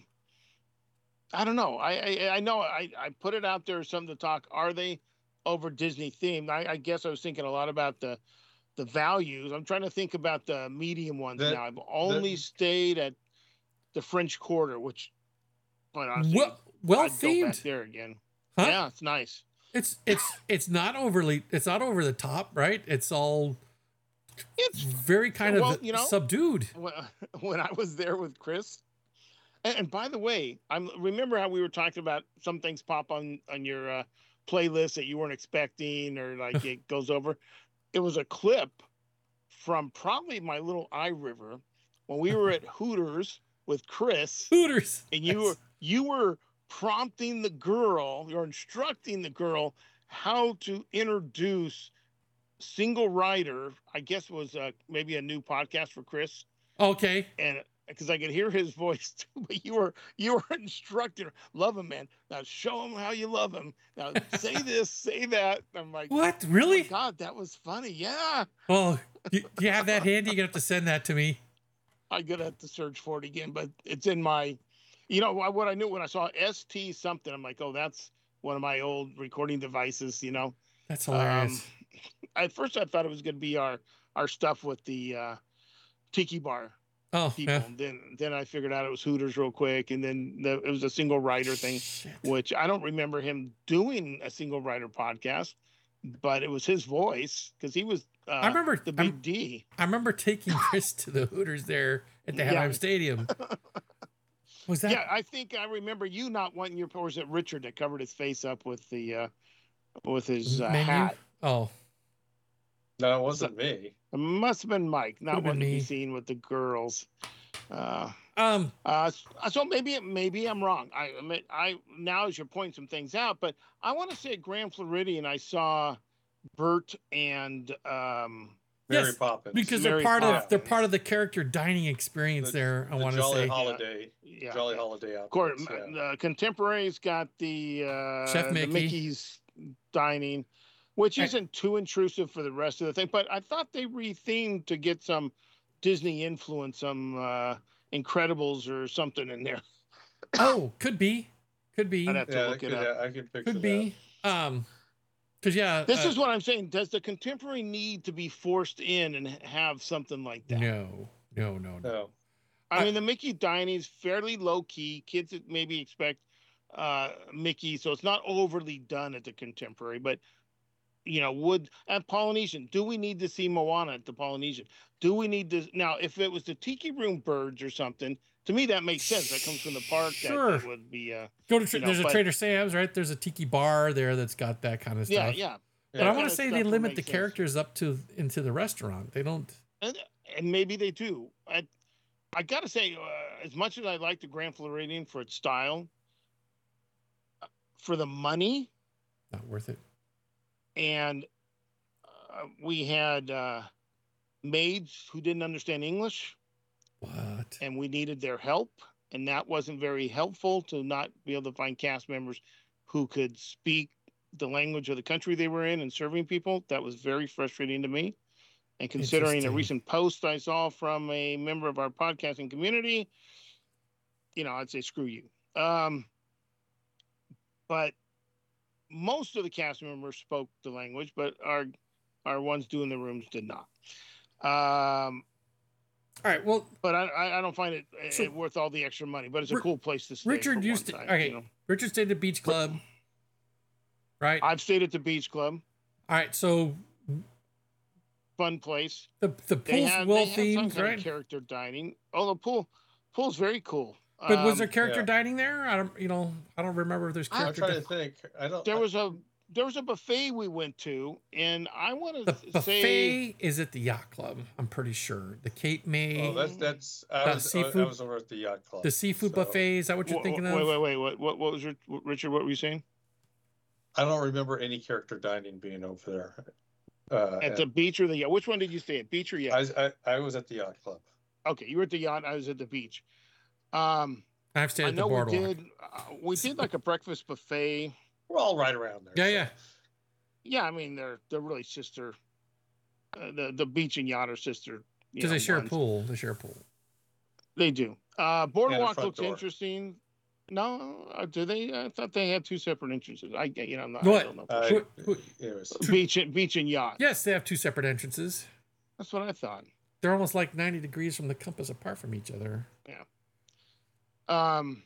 I don't know. I, I, I know I, I put it out there as something to talk. Are they over Disney themed? I, I guess I was thinking a lot about the, the values. I'm trying to think about the medium ones The- now. I've only stayed at the French Quarter, which, quite honestly, Well, well I'd go back themed. there again. Huh? Yeah, it's nice. It's it's it's not overly. It's not over the top, right? It's all It's very kind Well, of you know- subdued. when, when I was there with Chris. And, and by the way, I'm remember how we were talking about some things pop on on your uh, playlist that you weren't expecting, or like it goes over. It was a clip from probably my little eye river when we were at Hooters with Chris, Hooters. and you were you were prompting the girl, you're instructing the girl how to introduce single rider. I guess was uh, maybe a new podcast for Chris, Okay. and because I could hear his voice too, but you were you were instructing her, love him, man. Now show him how you love him. Now say this, say that. I'm like, What? oh Really? my God, that was funny. Yeah, Oh, you, you have that handy? You're gonna have to send that to me. I'm gonna have to search for it again, but it's in my, you know, what what I knew when I saw S T something. I'm like, oh, that's one of my old recording devices. You know, That's hilarious. Um, at first I thought it was gonna be our our stuff with the uh, Tiki Bar oh, people. yeah. Then then I figured out it was Hooters real quick, and then the, it was a single rider thing, Shit. which I don't remember him doing a single rider podcast, but it was his voice because he was. Uh, I remember- the I'm- big D. I remember taking Chris to the Hooters there at the Yeah. Anaheim Stadium. Was that? Yeah, I think I remember you not wanting your. Or was it Richard that covered his face up with the uh, with his uh, menu? hat? Oh, No, it wasn't me. It must have been Mike, not Could've been wanting to be me. seen with the girls. Uh, um, Uh, so maybe maybe I'm wrong. I admit I now as you're pointing some things out, but I want to say at Grand Floridian I saw Bert and um, Mary Yes, Poppins. because Mary they're part of they're Poppins. part of the character dining experience The- there. I the want to Jolly say. Holiday. yeah, Jolly Holiday of course, outfits, yeah. uh, Contemporary's got the uh, Chef the Mickey. Mickey's dining, which I- isn't too intrusive for the rest of the thing. But I thought they rethemed to get some Disney influence, some uh, Incredibles or something in there. Oh, could be, could be, I'd have to Yeah, I look could, it up. I could picture could be. Um, because yeah, This uh, is what I'm saying. Does the contemporary need to be forced in and have something like that? no, no, no, that. no. No. I mean, the Mickey dining is fairly low key. Kids that maybe expect uh, Mickey, so it's not overly done at the contemporary. But you know, would at Polynesian, do we need to see Moana at the Polynesian? Do we need to now? If it was the Tiki Room Birds or something, to me that makes sense. That comes from the park. Sure. That, that would be. Uh, Go to tra- you know, there's a but- Trader Sam's, right? There's a tiki bar there that's got that kind of yeah, stuff. yeah. But That I kind want of to say stuff they would limit the make sense. characters up to into the restaurant. They don't. and, and maybe they do. I, I gotta say, uh, as much as I like the Grand Floridian for its style, for the money, Not worth it. and uh, we had uh, maids who didn't understand English, What? and we needed their help, and that wasn't very helpful to not be able to find cast members who could speak the language of the country they were in and serving people. That was very frustrating to me. And considering a Interesting. recent post I saw from a member of our podcasting community, you know, I'd say screw you. Um, but most of the cast members spoke the language, but our our ones doing the rooms did not. Um, All right. Well, but I I I don't find it, So- it worth all the extra money. But it's a Ri- cool place to stay. Richard for used to. one time, Okay. you know? Richard stayed at the Beach Club. Right. I've stayed at the Beach Club, All right. So fun place. the the They pool's had, well they had some themed, kind right? of character dining. Oh, the pool, pool's very cool. But was Um, there character yeah. dining there? I don't. You know, I don't remember if there's I'm I'm character. trying di- to think. I don't. There was a there was a buffet we went to, and I want the to buffet say is at the Yacht Club. I'm pretty sure the Cape May, Oh, that's that's. I That was, I- seafood- I was over at the yacht club. the seafood so buffet. Is that what you're Wha- thinking wait, of? wait, wait, what, what, what was your Richard? What were you saying? I don't remember any character dining being over there. Uh, At the beach or the yacht? Which one did you stay at? Beach or yacht? I, was- I I was at the yacht club. Okay, you were at the yacht. I was at the beach. Um, I've stayed I at the know we boardwalk. did. Uh, we did like a breakfast buffet. We're all right around there. Yeah, so- yeah. Yeah, I mean they're they're really sister. Uh, the the beach and yacht are sister. you Because know, they share a ones. pool. They share a pool. They do. Uh, boardwalk front looks door. interesting. No, uh, do they? I thought they had two separate entrances. I you know I'm not, What? I don't know. Uh, Who- who- it was, beach and beach and yacht. Yes, they have two separate entrances. That's what I thought. They're almost like ninety degrees from the compass apart from each other. Um.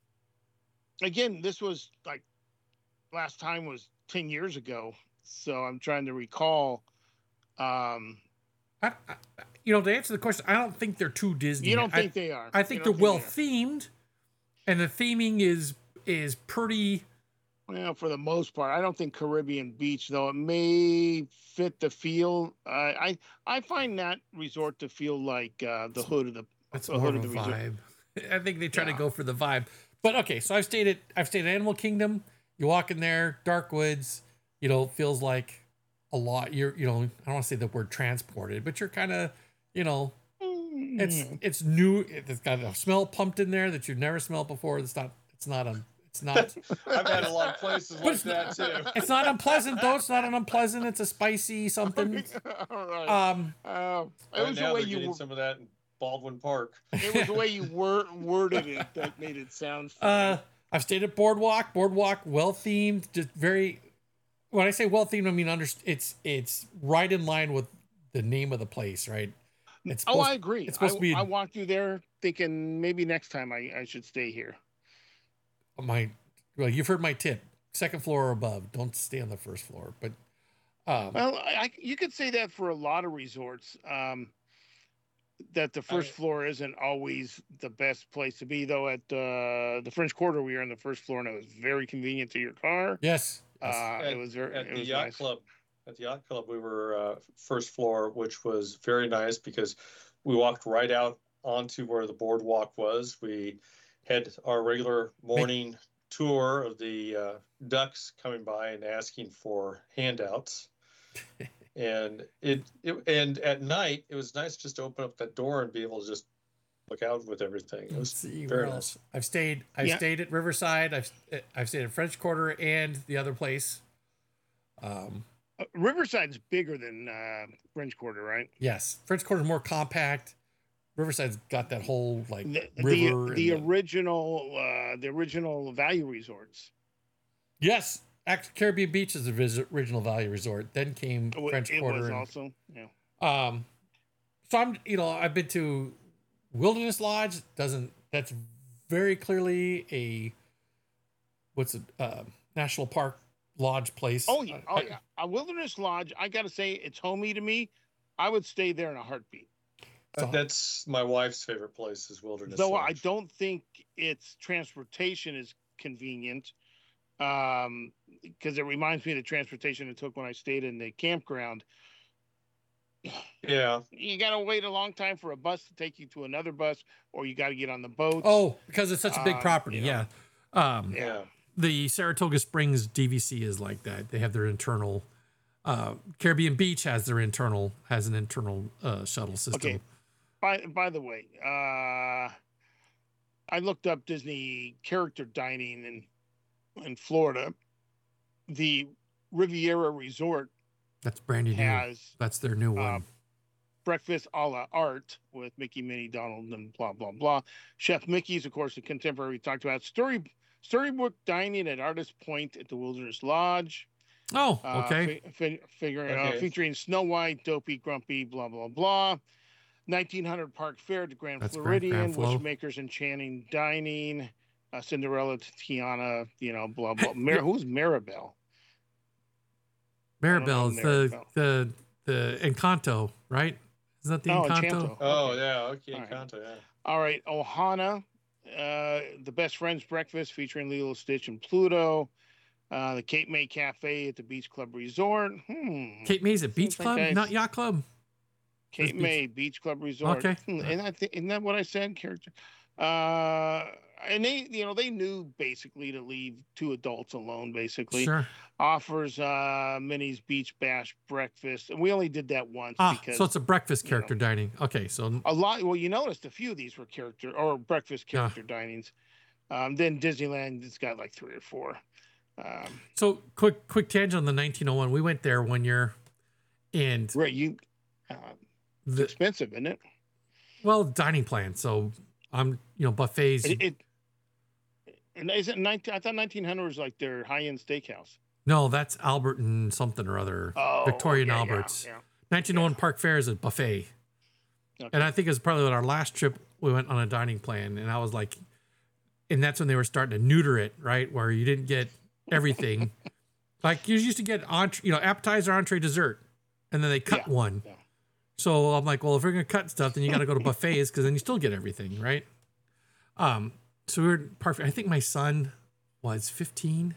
Again, this was like last time was ten years ago, so I'm trying to recall. Um, I, I, you know, to answer the question, I don't think they're too Disney. you don't I, think they are? I You think don't they're well they are? themed, and the theming is is pretty. Well, for the most part, I don't think Caribbean Beach though. It may fit the feel. Uh, I I find that resort to feel like uh, the hood of the. It's the more hood of a the resort. vibe. I think they try to Yeah. go for the vibe. But okay, so I've stayed at I've stayed at Animal Kingdom. You walk in there, dark woods. You know, feels like a lot. You're you know, I don't want to say the word transported, but you're kind of, you know, it's Mm. it's new. It's got a smell pumped in there that you've never smelled before. It's not. It's not a. It's not. I've had a lot of places But like it's that too. It's not unpleasant though. It's not an unpleasant. It's a spicy something. All right. Um, Uh, it Right was now the way they're you. getting wor- some of that in Baldwin Park. It was the way you wor- worded it that made it sound. Uh, funny. I've stayed at Boardwalk. Boardwalk, well themed, just very. When I say well themed, I mean under, it's it's right in line with the name of the place, right? It's Oh, supposed, I agree. it's supposed I, to be- I walked through there thinking maybe next time I, I should stay here. my. Well, you've heard my tip: second floor or above. Don't stay on the first floor. But um, Well, I, I, you could say that for a lot of resorts. Um, that the first I- floor isn't always the best place to be, though. At uh, the French Quarter, we were on the first floor, and it was very convenient to your car. yes, yes. Uh, At- it was very. At It the was yacht nice. club, at the yacht club, we were uh, first floor, which was very nice because we walked right out onto where the boardwalk was. We had our regular morning tour of the uh, ducks coming by and asking for handouts. and it, it and at night it was nice just to open up that door and be able to just look out with everything. It Let's was see very where nice. else. I've stayed. I've Yeah. stayed at Riverside. I've I've stayed at French Quarter and the other place. Um, Uh, Riverside's bigger than uh, French Quarter, right? yes, French Quarter is more compact. Riverside's got that whole like The river. the, the and the- original uh, the original value resorts. yes, actually, Caribbean Beach is the vis- original value resort. Then came It wa- French it Quarter. was and- also yeah. Um, so I'm, you know, I've been to Wilderness Lodge. Doesn't that's very clearly a what's it? Uh, national park lodge place. Oh yeah, Uh, oh I- yeah. A Wilderness Lodge. I got to say, it's homey to me. I would stay there in a heartbeat. So- That's my wife's favorite place is Wilderness Though I Lodge. don't think its transportation is convenient, um, because it reminds me of the transportation it took when I stayed in the campground. Yeah. You got to wait a long time for a bus to take you to another bus, or you got to get on the boats. Oh, because it's such a big Um, property. you know, Yeah. Um, yeah. Yeah. the Saratoga Springs D V C is like that. They have their internal. Uh, Caribbean Beach has their internal has an internal uh, shuttle system. Okay. By by the way, uh, I looked up Disney character dining in in Florida. The Riviera Resort That's brand new. has That's their new uh, one. breakfast a la art with Mickey, Minnie, Donald, and blah blah blah. Chef Mickey's, of course, the contemporary we talked about. Story Storybook dining at Artist Point at the Wilderness Lodge. Oh, Uh, okay. fi- fi- figuring uh, Okay. featuring Snow White, Dopey, Grumpy, blah blah blah. nineteen hundred Park Fair to Grand That's Grand- Floridian, Grand Flo. Wishmakers Enchanting Dining, uh, Cinderella to Tiana, you know, blah blah. Hey, Mar- yeah. Who's Maribel? Maribel is the Maribel. the the Encanto, right? Is that the Oh, Encanto? Enchanto. Oh Okay. yeah. Okay. All right. Encanto. Yeah. All right, Ohana, uh, the Best Friends Breakfast featuring Lilo, Stitch, and Pluto. Uh, the Cape May Cafe at the Beach Club Resort. Hmm. Cape May's a beach Seems like club, I- not yacht club. Cape Beach- May Beach Club Resort. Okay. Hmm, Isn't that, isn't that what I said? Character. Uh, and they, you know, they knew basically to leave two adults alone. Basically, Sure. offers uh Minnie's Beach Bash breakfast, and we only did that once Ah, because so it's a breakfast you know. character dining. Okay, so a lot. Well, you noticed a few of these were character or breakfast Yeah. character dinings. Um, then Disneyland, it's got like three or four. Um, so quick quick tangent on the nineteen oh one. We went there one year, and right, you. Uh, it's the expensive, isn't it? well dining plan. So I'm you know buffets. It. it and is it nineteen? I thought nineteen hundred was like their high-end steakhouse. No, that's Albert and something or other. Oh, Victorian okay, yeah, Alberts. yeah. nineteen oh one Park Fair is a buffet. Okay. And I think it was probably on our last trip, we went on a dining plan. And I was like, and that's when they were starting to neuter it, right? Where you didn't get everything. Like you used to get, entree, you know, appetizer, entree, dessert. And then they cut Yeah, one. yeah. So I'm like, well, if we're going to cut stuff, then you got to go to buffets because then you still get everything, right? Um, So we were in Park Fair. I think my son was fifteen.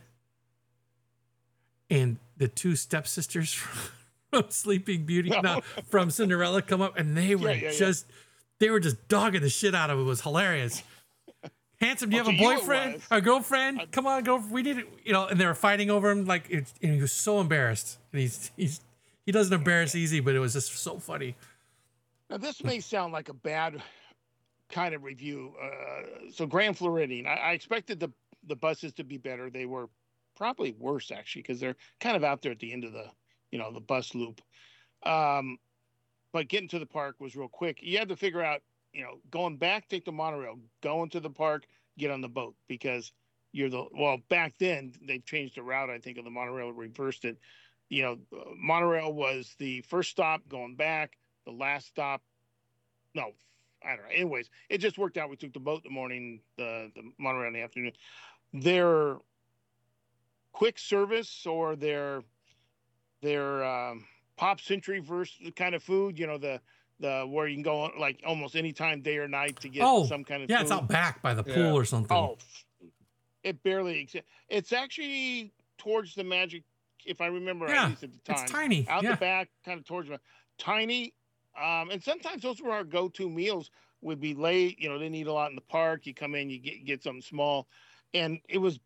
And the two stepsisters from Sleeping Beauty, No. no, from Cinderella come up and they were Yeah, yeah, yeah. just, they were just dogging the shit out of it. It was hilarious. Handsome, do you Well, have a to you it boyfriend, was. a girlfriend? Come on, go. We need it. You know, and they were fighting over him. Like, it, and he was so embarrassed. And he's, he's, he doesn't embarrass easy, but it was just so funny. Now, this may sound like a bad kind of review. Uh, so, Grand Floridian, I, I expected the the buses to be better. They were probably worse actually because they're kind of out there at the end of the, you know, the bus loop. Um, but getting to the park was real quick. You had to figure out, you know, going back, take the monorail, going to the park, get on the boat because you're the well. Back then, they changed the route. I think of the monorail, reversed it. You know, uh, monorail was the first stop going back. The last stop, no, I don't know. Anyways, it just worked out. We took the boat in the morning, the the monorail in the afternoon. Their quick service or their their um, pop century verse kind of food, you know, the the where you can go like almost any time, day or night, to get Oh, some kind of yeah, food. it's out back by the pool Yeah. or something. Oh, it barely exists. It's actually towards the Magic, if I remember Yeah, at least at the time. it's tiny. Out Yeah. the back, kind of towards the tiny. Um, and sometimes those were our go-to meals. We'd be late, you know, didn't eat a lot in the park. You come in, you get get something small, and it was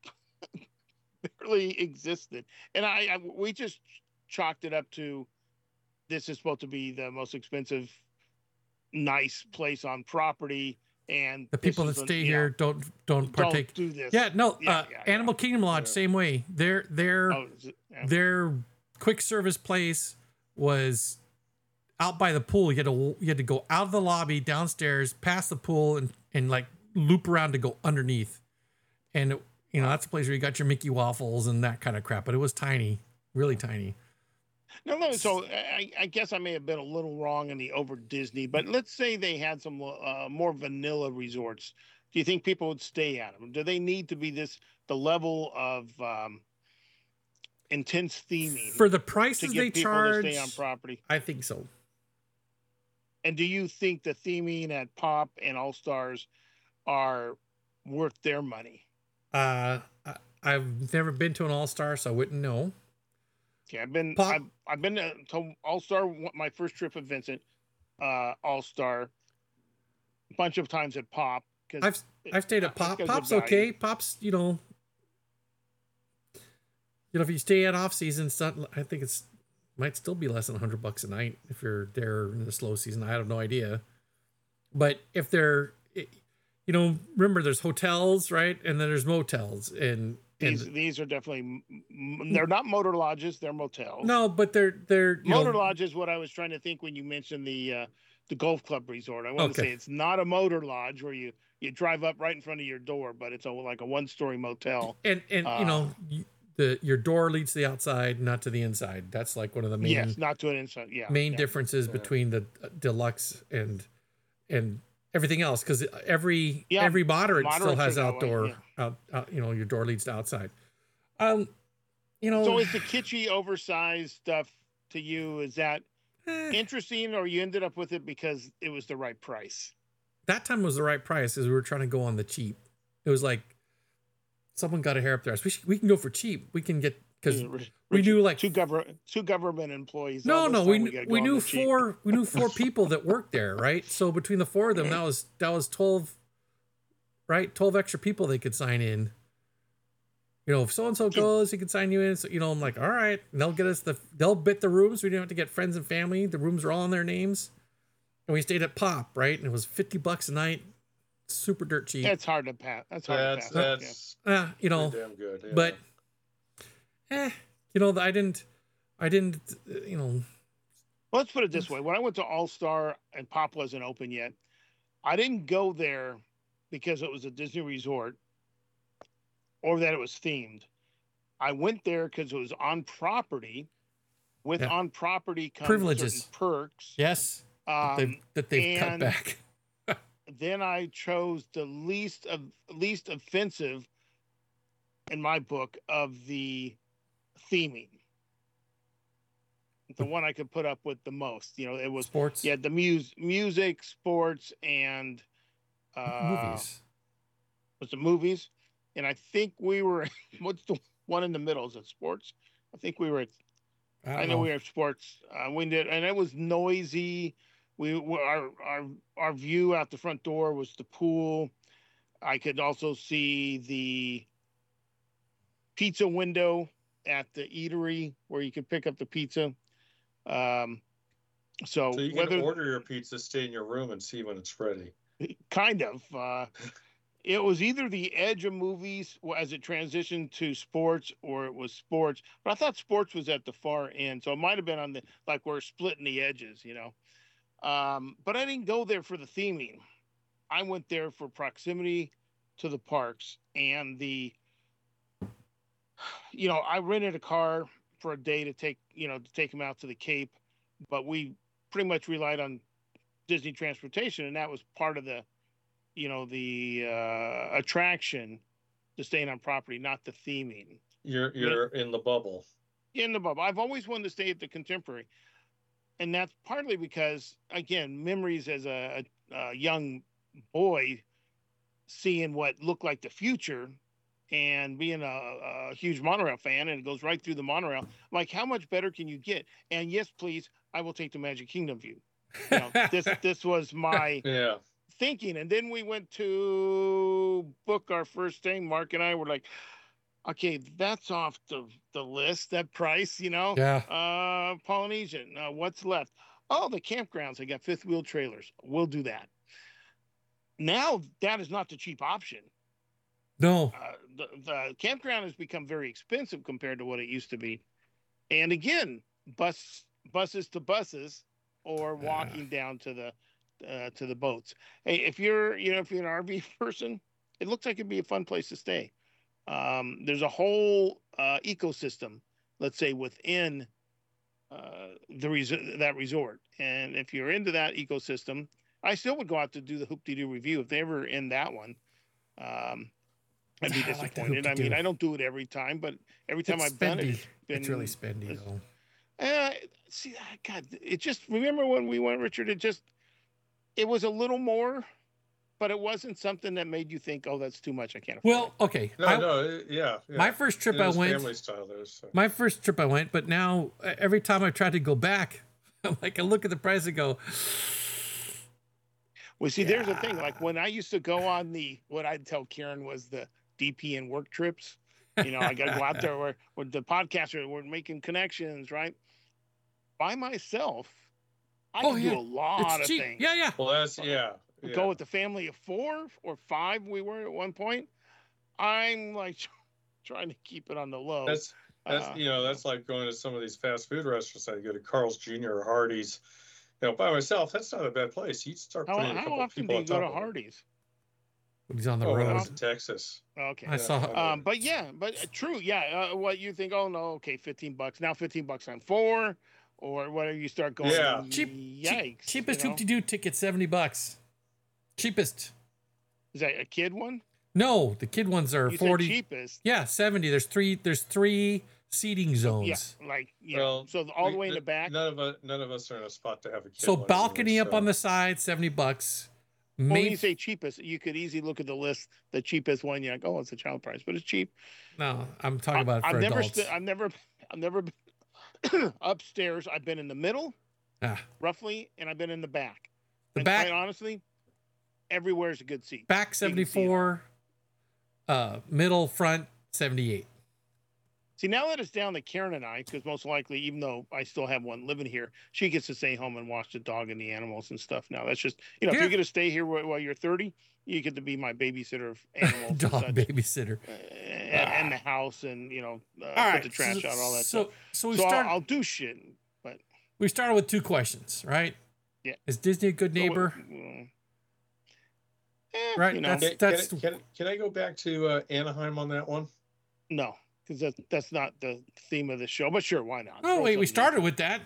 barely existed. And I, I we just chalked it up to this is supposed to be the most expensive, nice place on property, and The this people that is a- stay you here know, don't don't partake. Don't do this. Yeah, no. Yeah, uh, yeah, yeah. Animal Kingdom Lodge, Yeah. same way. Their their Oh, is it- yeah. their quick service place was out by the pool. You had to you had to go out of the lobby, downstairs, past the pool, and and like loop around to go underneath. And it, you know that's a place where you got your Mickey waffles and that kind of crap. But it was tiny, really tiny. No, no. So I, I guess I may have been a little wrong in the over Disney, but let's say they had some uh, more vanilla resorts. Do you think people would stay at them? Do they need to be this the level of um, intense theming For the to prices get they people charge, to stay on property? I think so. And do you think the theming at Pop and All Stars are worth their money? Uh, I, I've never been to an All Star, so I wouldn't know. Yeah, I've been Pop- I've, I've been to, to All Star. My first trip with Vincent, uh, All Star, a bunch of times at Pop because I've I've stayed at Pop. Pop's okay. Pop's, you know, you know, if you stay at off season, it's not, I think it's might still be less than a hundred bucks a night if you're there in the slow season. I have no idea, but if they're, you know, remember there's hotels, right, and then there's motels, and These and these are definitely they're not motor lodges, they're motels. no, but they're they're you motor know, lodge is what I was trying to think when you mentioned the uh, the golf club resort. I want Okay. to say it's not a motor lodge where you you drive up right in front of your door, but it's a, like a one story motel. and and Uh, you know, you- the your door leads to the outside, not to the inside. That's like one of the main yes, not to an inside. Yeah, main yeah. differences Yeah. between the uh, deluxe and and everything else, because every Yeah, every moderate still moderates has are that way, outdoor yeah. out, out you know, your door leads to outside. Um, you know, So is the kitschy, oversized stuff to you, is that eh, interesting, or you ended up with it because it was the right price? that time was the right price, as we were trying to go on the cheap. It was like someone got a hair up their ass. We should, we can go for cheap. We can get, because Yeah, Rich- we Richard, knew like two government two government employees. no all this no time we we, kn- gotta we go on knew the cheap. four we knew four people that worked there, right? So between the four of them, that was that was twelve, right? twelve extra people they could sign in. You know, if so and so goes, he can sign you in. So, you know, I'm like, all right, and they'll get us the they'll bit the rooms. We didn't have to get friends and family. The rooms are all in their names, and we stayed at Pop, right? And it was fifty bucks a night, super dirt cheap. That's hard to pass. That's hard That's to pass. up, that's Uh, you know, pretty damn good. Yeah. but eh, you know, I didn't, I didn't, uh, you know, Well, let's put it this way: when I went to All Star and Pop wasn't open yet, I didn't go there because it was a Disney resort or that it was themed. I went there because it was on property. With Yeah. on property comes Privileges. certain perks. yes, that Um, they've, that they've cut and- back. then I chose the least of least offensive, in my book, of the theming. The one I could put up with the most. You know, it was Sports, yeah the mus- music, sports, and uh, movies. was the movies. And I think we were what's the one in the middle? Is it sports? I think we were at I, I don't know know. we were at sports. Uh, we did, and it was noisy. We we- our our our view out the front door was the pool. I could also see the pizza window at the eatery where you could pick up the pizza. Um, so, so you can whether order your pizza, stay in your room, and see when it's ready. kind of uh, it was either the edge of movies as it transitioned to sports, or it was sports. But I thought sports was at the far end, so it might have been on the like we're splitting the edges, you know. Um, but I didn't go there for the theming. I went there for proximity to the parks and the, you know, I rented a car for a day to take, you know, to take him out to the Cape, but we pretty much relied on Disney transportation, and that was part of the, you know, the uh, attraction to staying on property, not the theming. You're you're in the bubble. In the bubble. I've always wanted to stay at the Contemporary. And that's partly because, again, memories as a, a, a young boy seeing what looked like the future and being a, a huge monorail fan, and it goes right through the monorail. Like, how much better can you get? And yes, please, I will take the Magic Kingdom view. You know, this this was my Yeah. thinking. And then we went to book our first thing. Mark and I were like, okay, that's off the, the list, that price, you know. Yeah. Uh, Polynesian, uh, what's left? Oh, the campgrounds. I got fifth wheel trailers. We'll do that. Now, that is not the cheap option. No. Uh, the, the campground has become very expensive compared to what it used to be. And again, bus buses to buses, or walking down to the uh, to the boats. Hey, if you're you know if you're an R V person, it looks like it'd be a fun place to stay. Um, there's a whole uh, ecosystem, let's say, within uh, the res- that resort. And if you're into that ecosystem, I still would go out to do the Hoop-Dee-Doo review if they were in that one. Um, I'd be I like the disappointed. I mean, Hoop-Dee-Doo. I don't do it every time, but every time It's I've done it, spendy. it's been It's really spendy it's- though. uh, see, God, it just remember when we went, Richard. It just it was a little more but it wasn't something that made you think, oh, that's too much. I can't afford Well, it. okay. No, I- no, it- yeah, yeah. My first trip And it I was went. family style there. So. My first trip I went, but now uh, every time I try to go back, I'm like I look at the price and go, Well, see, there's the thing. Like when I used to go on the, what I'd tell Karen was the D P and work trips. You know, I got to go out there where, where the podcaster, we're making connections, right? By myself, I Oh, can yeah. do a lot it's of cheap. things. Yeah, yeah. Well, that's yeah. We yeah. Go with the family of four or five we were at one point. I'm like trying to keep it on the low. That's that's Uh, you know that's like going to some of these fast food restaurants. I go to Carl's Junior or Hardee's. You know, by myself, that's not a bad place. You start How, putting a how couple of often people do on you go top to of it. Hardee's? He's on the Oh, when I road. was in Texas. Okay. I Yeah, saw. I- Um, but yeah, but uh, true. Yeah. Uh, what you think? Oh no. Okay, fifteen bucks now. Fifteen bucks on four, or whatever. You start going. Yeah. Cheap, Yikes. cheap cheapest you know? hoop-de-doo ticket, seventy bucks. Cheapest. Is that a kid one? No, the kid ones are You forty. said cheapest. Yeah, seventy. There's three. There's three seating zones. Yeah, like yeah. Well, so all the we- way in the back. None of us, none of us are in a spot to have a kid. So one balcony anyway, up so- on the side, seventy bucks. Well, when Main, you say cheapest, you could easily look at the list. The cheapest one, you're like, oh, it's a child price, but it's cheap. no, I'm talking about it I, for I've never, adults. st- I've never, I've never been upstairs. I've been in the middle, Ah, roughly, and I've been in the back. the and back, quite honestly, everywhere is a good seat. back You can see it. seventy-four, uh, middle, front seventy-eight. See, now that it's down to Karen and I, because most likely, even though I still have one living here, she gets to stay home and watch the dog and the animals and stuff. Now that's just, you know, if Yeah. you're going to stay here while while you're thirty, you get to be my babysitter of animals and, Dog such, babysitter. uh, and, and the house, and you know, uh, All put right, the trash so, out, all that so, stuff. so we So started. I'll, I'll do shit, but we started with two questions, right? Yeah. Is Disney a good neighbor? Mm, eh, Right, You know, that's- Can, can, that's- I- can, can I go back to uh, Anaheim on that one? no, because that's that's not the theme of the show. But sure, why not? Oh Throw wait, we something in. started with that.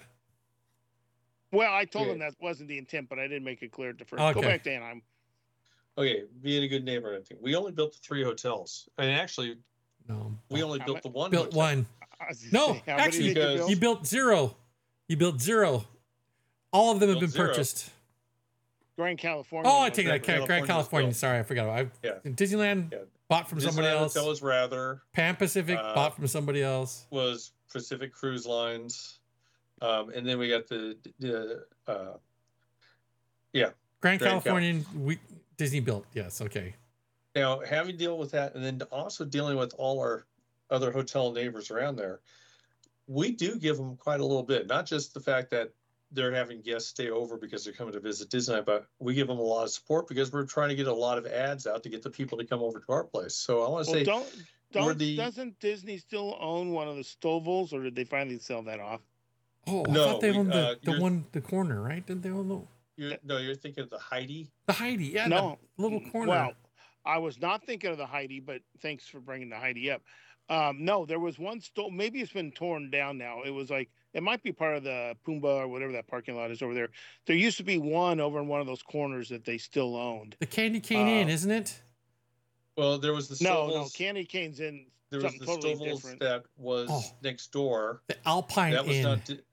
Well, I told Yeah. him that wasn't the intent, but I didn't make it clear at the first. Go Okay. back to Anaheim. Okay, being a good neighbor and everything. We only built the three hotels, and actually, No, we only How built the ma- one. built hotel. one. I was gonna No, say, how many actually, did you because- build? You built zero. You built zero. All of them have Built been zero. purchased. Grand California. Oh, I was take that. never- Grand California's California. built. Sorry, I forgot. I Yeah. Disneyland Yeah. bought from somebody Disneyland else. Hotel was Rather, Pan Pacific Uh, bought from somebody else. was Pacific Cruise Lines, um, and then we got the the uh, Grand Grand Cal- Californian, we Disney built. Yes, okay. now having to deal with that, and then also dealing with all our other hotel neighbors around there. We do give them quite a little bit, not just the fact that they're having guests stay over because they're coming to visit Disneyland, but we give them a lot of support because we're trying to get a lot of ads out to get the people to come over to our place. So I want to Well, say, don't we're don't the- doesn't Disney still own one of the Stovals, or did they finally sell that off? Oh, I No, thought they we- owned the, uh, the you're- one the corner, right? Didn't they own the, you're, no, you're thinking of the Heidi. the Heidi? Yeah, No, the little corner. Well, I was not thinking of the Heidi, but thanks for bringing the Heidi up. Um, no, there was one store. Maybe it's been torn down now. It was like it might be part of the Pumbaa or whatever that parking lot is over there. There used to be one over in one of those corners that they still owned. the Candy Cane uh, Inn, isn't it? Well, there was the No, no, Stovals- Candy Cane's in there was something the totally Stovals different. that was Oh. next door. The Alpine That was Inn. not. Di-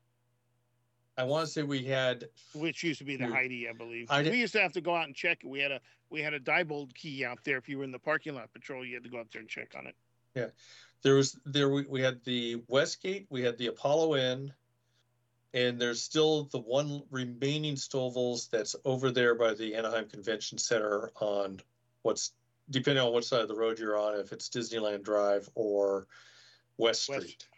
I want to say we had. Which used to be the Dude, Heidi, I believe. I di- we used to have to go out and check it. We had a we had a Diebold key out there. If you were in the parking lot patrol, you had to go out there and check on it. There was there we, we had the Westgate, we had the Apollo Inn, and there's still the one remaining Stovals that's over there by the Anaheim Convention Center on what's depending on what side of the road you're on, if it's Disneyland Drive or West West. Street.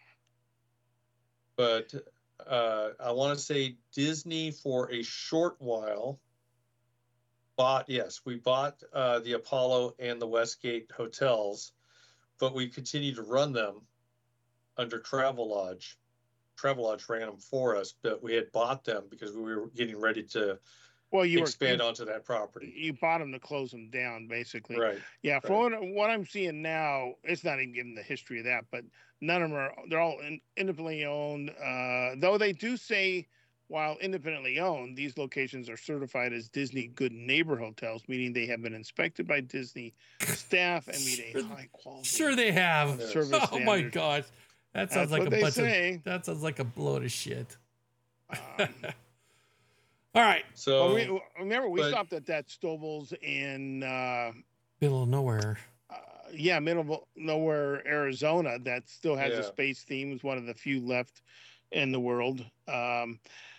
But uh, I want to say Disney for a short while bought, yes, we bought uh, the Apollo and the Westgate hotels, but we continued to run them under Travelodge. Travelodge ran them for us, but we had bought them because we were getting ready to Well, you expand were onto that property. you bought them to close them down, basically. Right. Yeah, for what, what I'm seeing now, it's not even giving the history of that, but none of them are, they're all in, independently owned. Uh, though they do say, while independently owned, these locations are certified as Disney Good Neighbor Hotels, meaning they have been inspected by Disney staff and meet a high quality. Sure, they have. Yes. Service Oh my standard. gosh, that sounds That's like what a they bunch say. of. That sounds like a load of shit. Um, All right. So Well, we, remember, we but- stopped at that Stovall's in, uh, Middle of nowhere. uh, yeah, middle of nowhere, Arizona, that still has a Yeah. space theme. It's one of the few left in the world. Um,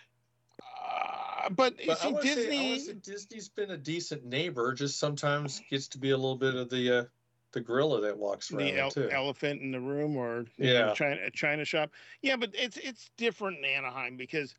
uh, but, you But I see, want to say, I Disney, want to say Disney's been a decent neighbor. Just sometimes gets to be a little bit of the uh, the gorilla that walks around the el- too. elephant in the room, or you Yeah. know, China, a China shop. Yeah, but it's it's different in Anaheim because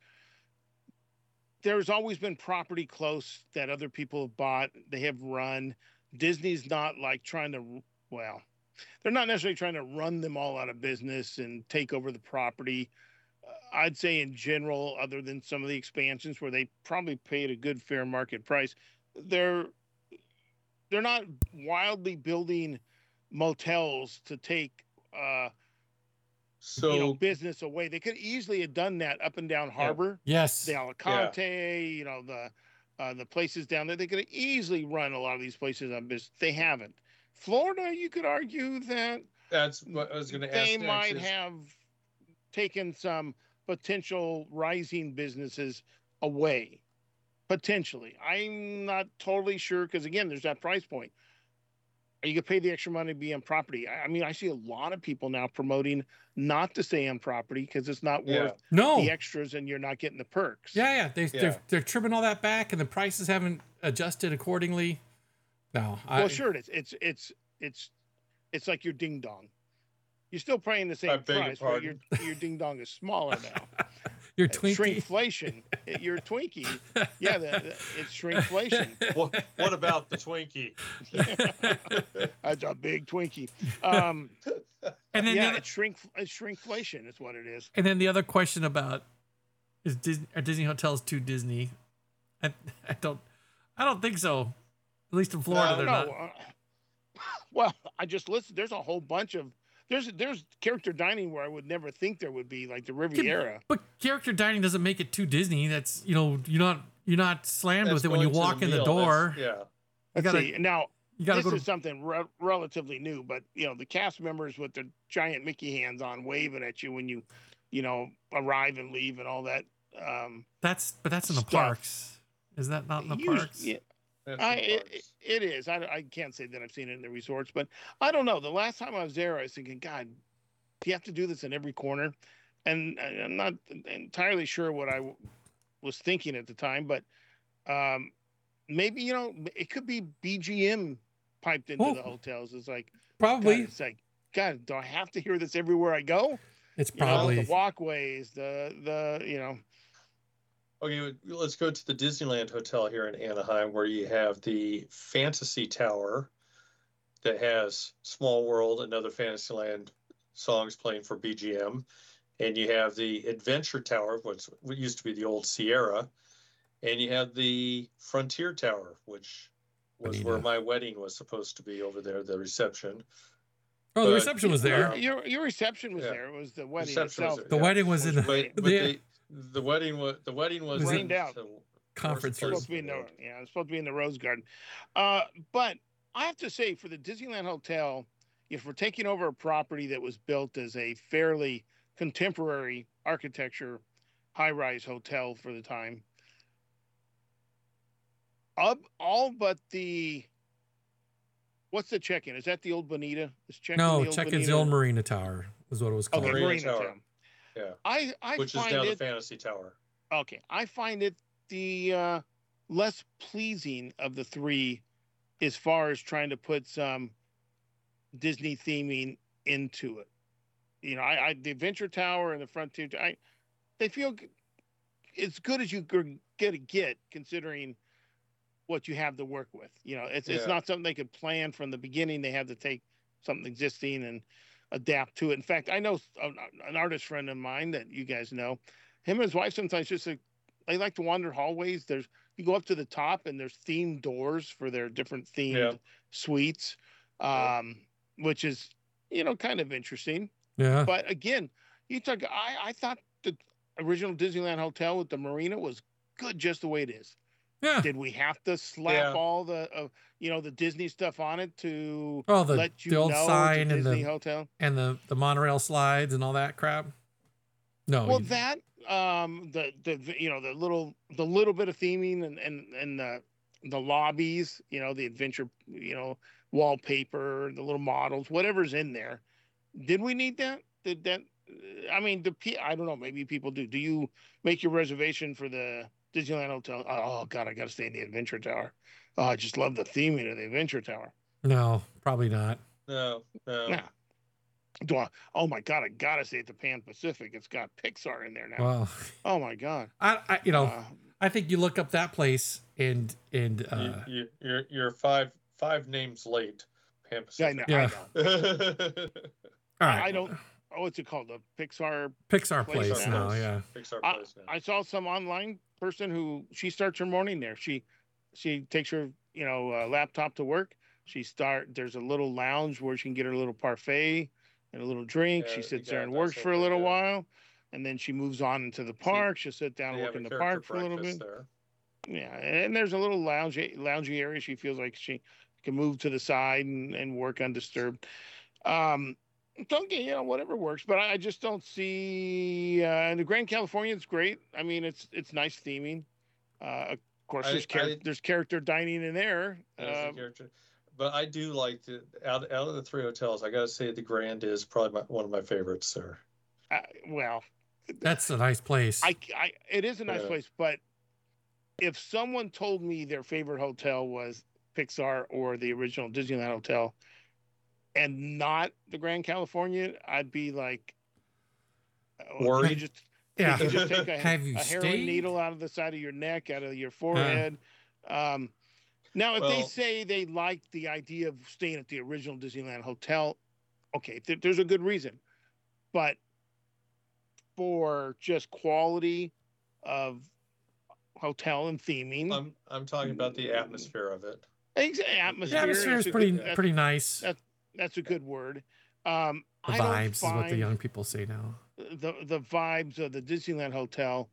there's always been property close that other people have bought. They have run. Disney's not like trying to, well, they're not necessarily trying to run them all out of business and take over the property. Uh, I'd say in general, other than some of the expansions where they probably paid a good fair market price, they're they're not wildly building motels to take uh, So you know, business away. They could easily have done that up and down Harbor. Yes. The Alicante, you know, the uh, the places down there, they could easily run a lot of these places on business. They haven't. Florida, you could argue that that's what I was going to ask. they next might is- have taken some potential rising businesses away. Potentially. I'm not totally sure because, again, there's that price point. Are you going to pay the extra money to be on property? I I mean, I see a lot of people now promoting not to stay on property because it's not Yeah. worth No. the extras and you're not getting the perks. Yeah, yeah. They, Yeah. They're, they're trimming all that back and the prices haven't adjusted accordingly. No. I, Well, sure it is. It's it's it's it's like your ding dong. You're still paying the I same beg your price, but your pardon. your ding dong is smaller now. Your Twinkie. Shrinkflation. It- Your Twinkie. Yeah, the, the, it's shrinkflation. What, what about the Twinkie? That's a big Twinkie. Um, And then, the yeah, other, it's shrink it's shrinkflation is what it is. and then the other question about is Disney, are Disney hotels too Disney? I, I don't I don't think so. At least in Florida, No, they're No, not. uh, well, I just listened. There's a whole bunch of there's there's character dining where I would never think there would be, like the Riviera. But character dining doesn't make it too Disney. That's you know you're not you're not slammed That's with it when you going to walk in the meal. door. That's- Yeah. You Let's gotta see. Now, you gotta this go to is something re- relatively new, but you know the cast members with their giant Mickey hands on, waving at you when you, you know, arrive and leave and all that. Um, that's but that's in the stuff. parks. Is that not in the usually- parks? yeah, That's I, in the it, parks. it is. I, I can't say that I've seen it in the resorts, but I don't know. The last time I was there, I was thinking, God, do you have to do this in every corner? And I- I'm not entirely sure what I w- was thinking at the time, but um, maybe, you know, it could be B G M piped into Oh. the hotels. It's like, God, Probably. it's like, God, do I have to hear this everywhere I go? It's You know, probably. the walkways, the, the, you know, Okay, let's go to the Disneyland Hotel here in Anaheim, where you have the Fantasy Tower that has Small World and other Fantasyland songs playing for B G M. And you have the Adventure Tower, which what used to be the old Sierra. And you have the Frontier Tower, which was Bonita. where my wedding was supposed to be over there, the reception. oh, the but- reception was there. Uh, your, your reception was yeah. there. It was the wedding Reception was itself. The yeah. wedding was in the great. But, but the they, the wedding was the wedding was, Was it- Rained out. the conference worst room. It's supposed to be in the yeah, it's supposed to be in the Rose Garden. Uh, but I have to say, for the Disneyland Hotel, if we're taking over a property that was built as a fairly contemporary architecture high-rise hotel for the time, up all but the what's the check-in? Is that the old Bonita? Is check-in the No, old check-in's Bonita? the old Marina Tower was what it was called. Okay, Marina Marina Tower. Tower. Yeah. I I which is find now it the Fantasy Tower. okay. I find it the uh, less pleasing of the three, as far as trying to put some Disney theming into it. You know, I, I the Adventure Tower and the Frontier, I they feel g- as good as you could get to get considering what you have to work with. You know, it's it's Yeah. not something they could plan from the beginning. They have to take something existing and adapt to it. In fact, I know an, an artist friend of mine that you guys know. Him and his wife sometimes just like, they like to wander hallways. There's you go up to the top and there's themed doors for their different themed Yeah. suites, Yeah. um, which is you know kind of interesting. Yeah. But again, you talk. I I thought the original Disneyland Hotel with the marina was good just the way it is. Yeah. Did we have to slap Yeah. all the uh, you know the Disney stuff on it to Oh, the, let you the old know sign it's a and Disney the hotel? and the the monorail slides and all that crap. No. Well, you- that um, the the you know the little the little bit of theming and and and the the lobbies, you know, the adventure, you know, wallpaper, the little models, whatever's in there. Did we need that? Did that? I mean, the I don't know. Maybe people do. Do you make your reservation for the Disneyland Hotel? Oh God, I got to stay in the Adventure Tower. Oh, I just love the theming of the Adventure Tower. No, probably not. No, no. Yeah. Do I, oh my God, I gotta stay at the Pan Pacific. It's got Pixar in there now. Well, Oh my God. I, I you know, Uh, I think you look up that place and and uh, you, you, you're you're five five names late. Pan I know. Pacific. Yeah. I know. all right, I don't. Oh, what's it called? The Pixar. Pixar place place now. now. Yeah, Pixar I, place now. I saw some online person who she starts her morning there. She she takes her you know uh, laptop to work. She start. There's a little lounge where she can get her little parfait and a little drink. Yeah, she you sits got there a and nice works for a little little bit, yeah. while, and then she moves on into the park. She'll sit down They and have work in a the character park for a little breakfast bit. there. Yeah, and there's a little lounge loungy area. She feels like she can move to the side and, and work undisturbed. Um, don't get you know whatever works, but I, I just don't see. Uh, and the Grand California is great. I mean, it's it's nice theming. Uh, of course, I- there's char- I- there's character dining in there. As a Um, character. But I do like the out out of the three hotels. I gotta say the Grand is probably my, one of my favorites there. I, well, that's a nice place. I, I it is a nice Yeah. place, but if someone told me their favorite hotel was Pixar or the original Disneyland Hotel, and not the Grand California, I'd be like, oh, Worried? You just, yeah, you just take a, Have you a heroin stayed? needle out of the side of your neck, out of your forehead. um, now, if they Well- say they like the idea of staying at the original Disneyland Hotel, okay, th- there's a good reason. But for just quality of hotel and theming, I'm I'm talking about the atmosphere of it. ex- the atmosphere, atmosphere is that's a pretty good- that's- pretty nice. that- that's a good word. Um, The I don't vibes is what the find young people say now. the the vibes of the Disneyland Hotel.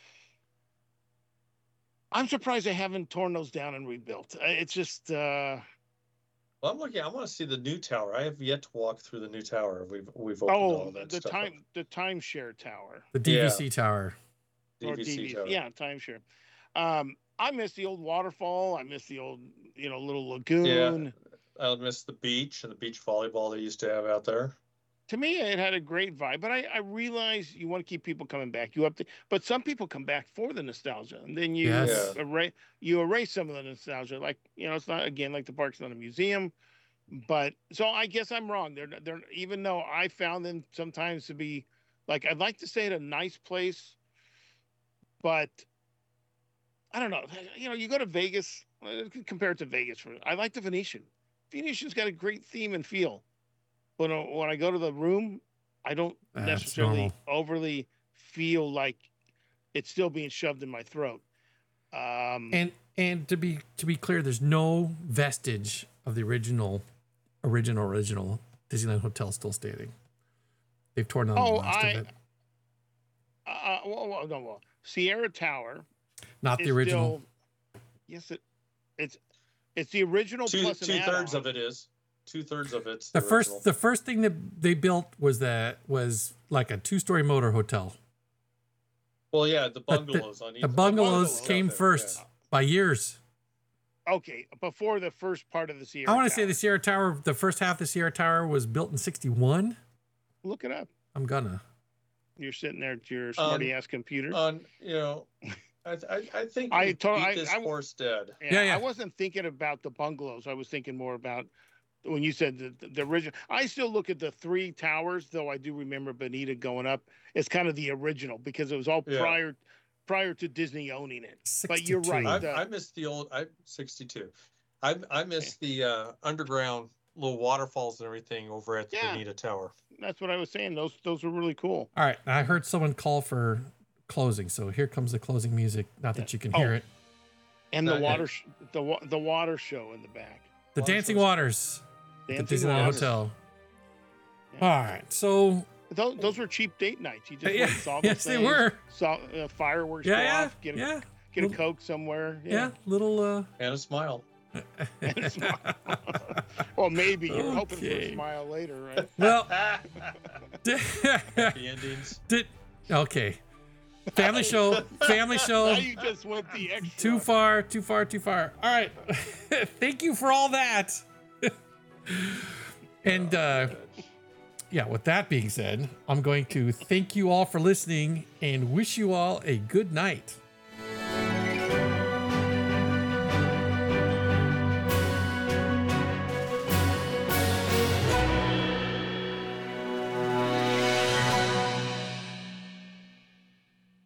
I'm surprised they haven't torn those down and rebuilt. Uh, It's just uh, Well, I'm looking. I want to see the new tower. I have yet to walk through the new tower. We've we've opened all oh that the stuff time the timeshare tower The D V C tower. up. or D V C D V C, tower. yeah, timeshare. Um, I miss the old waterfall. I miss the old you know little lagoon. I'll miss the beach and the beach volleyball they used to have out there. To me, it had a great vibe, but I, I realize you want to keep people coming back. You up to, but some people come back for the nostalgia, and then you Yes. Yeah. erase you erase some of the nostalgia. Like you know, it's not again like the park's not a museum, but so I guess I'm wrong. They're they're even though I found them sometimes to be like I'd like to stay at a nice place, but I don't know. You know, you go to Vegas, uh, compare it to Vegas. For I like the Venetian. Venetian's got a great theme and feel. When I, when I go to the room, I don't That's necessarily normal. overly feel like it's still being shoved in my throat. Um, And and to be to be clear, there's no vestige of the original, original, original Disneyland Hotel still standing. They've torn down Oh, the last I- of it. uh, well, well, no, well, Sierra Tower Not is the original. still. Yes, it, it's it's the original Two plus an two thirds add-on. of it is. Two thirds of it's The the, first original. the first thing that they built was that was like a two story motor hotel. Well, yeah, the the- bungalows on each. The bungalows bungalows came out there, first yeah. by years. Okay, before the first part of the Sierra. I want to say Tower. the Sierra Tower, the first half of the Sierra Tower was built in sixty-one. Look it up. I'm gonna. You're sitting there at your Um, smarty ass computer. On you know, I I, I think I we told- beat I- this I- horse dead. yeah, yeah. I wasn't thinking about the bungalows. I was thinking more about when you said the, the, the original. I still look at the three towers, though I do remember Bonita going up. It's kind of the original because it was all Yeah. prior prior to Disney owning it. But you're right. sixty-two. The- I, I miss the old. I sixty-two. I I miss the uh, underground little waterfalls and everything over at the Yeah. Bonita Tower. That's what I was saying. Those those were really cool. All right, I heard someone call for closing, so here comes the closing music. Not that you can hear Oh. it. And the Okay. water sh- the wa- the water show in the back. The Well, Dancing so- Waters at the Dancing Disneyland Waters. Hotel. Yeah. All right, so Those, those were cheap date nights. You just yeah, went and saw those yes, they things, were. Saw uh, fireworks Yeah, go yeah, off. Get a, yeah, get a Little- Coke somewhere. yeah. Little. uh And a smile. Well, maybe you're hoping for Okay. a smile later, right? Well, did, Happy endings. did okay. Family show, family Now show. you just went the extra. Too far, too far, too far. All right. Thank you for all that. And uh, yeah, with that being said, I'm going to thank you all for listening and wish you all a good night.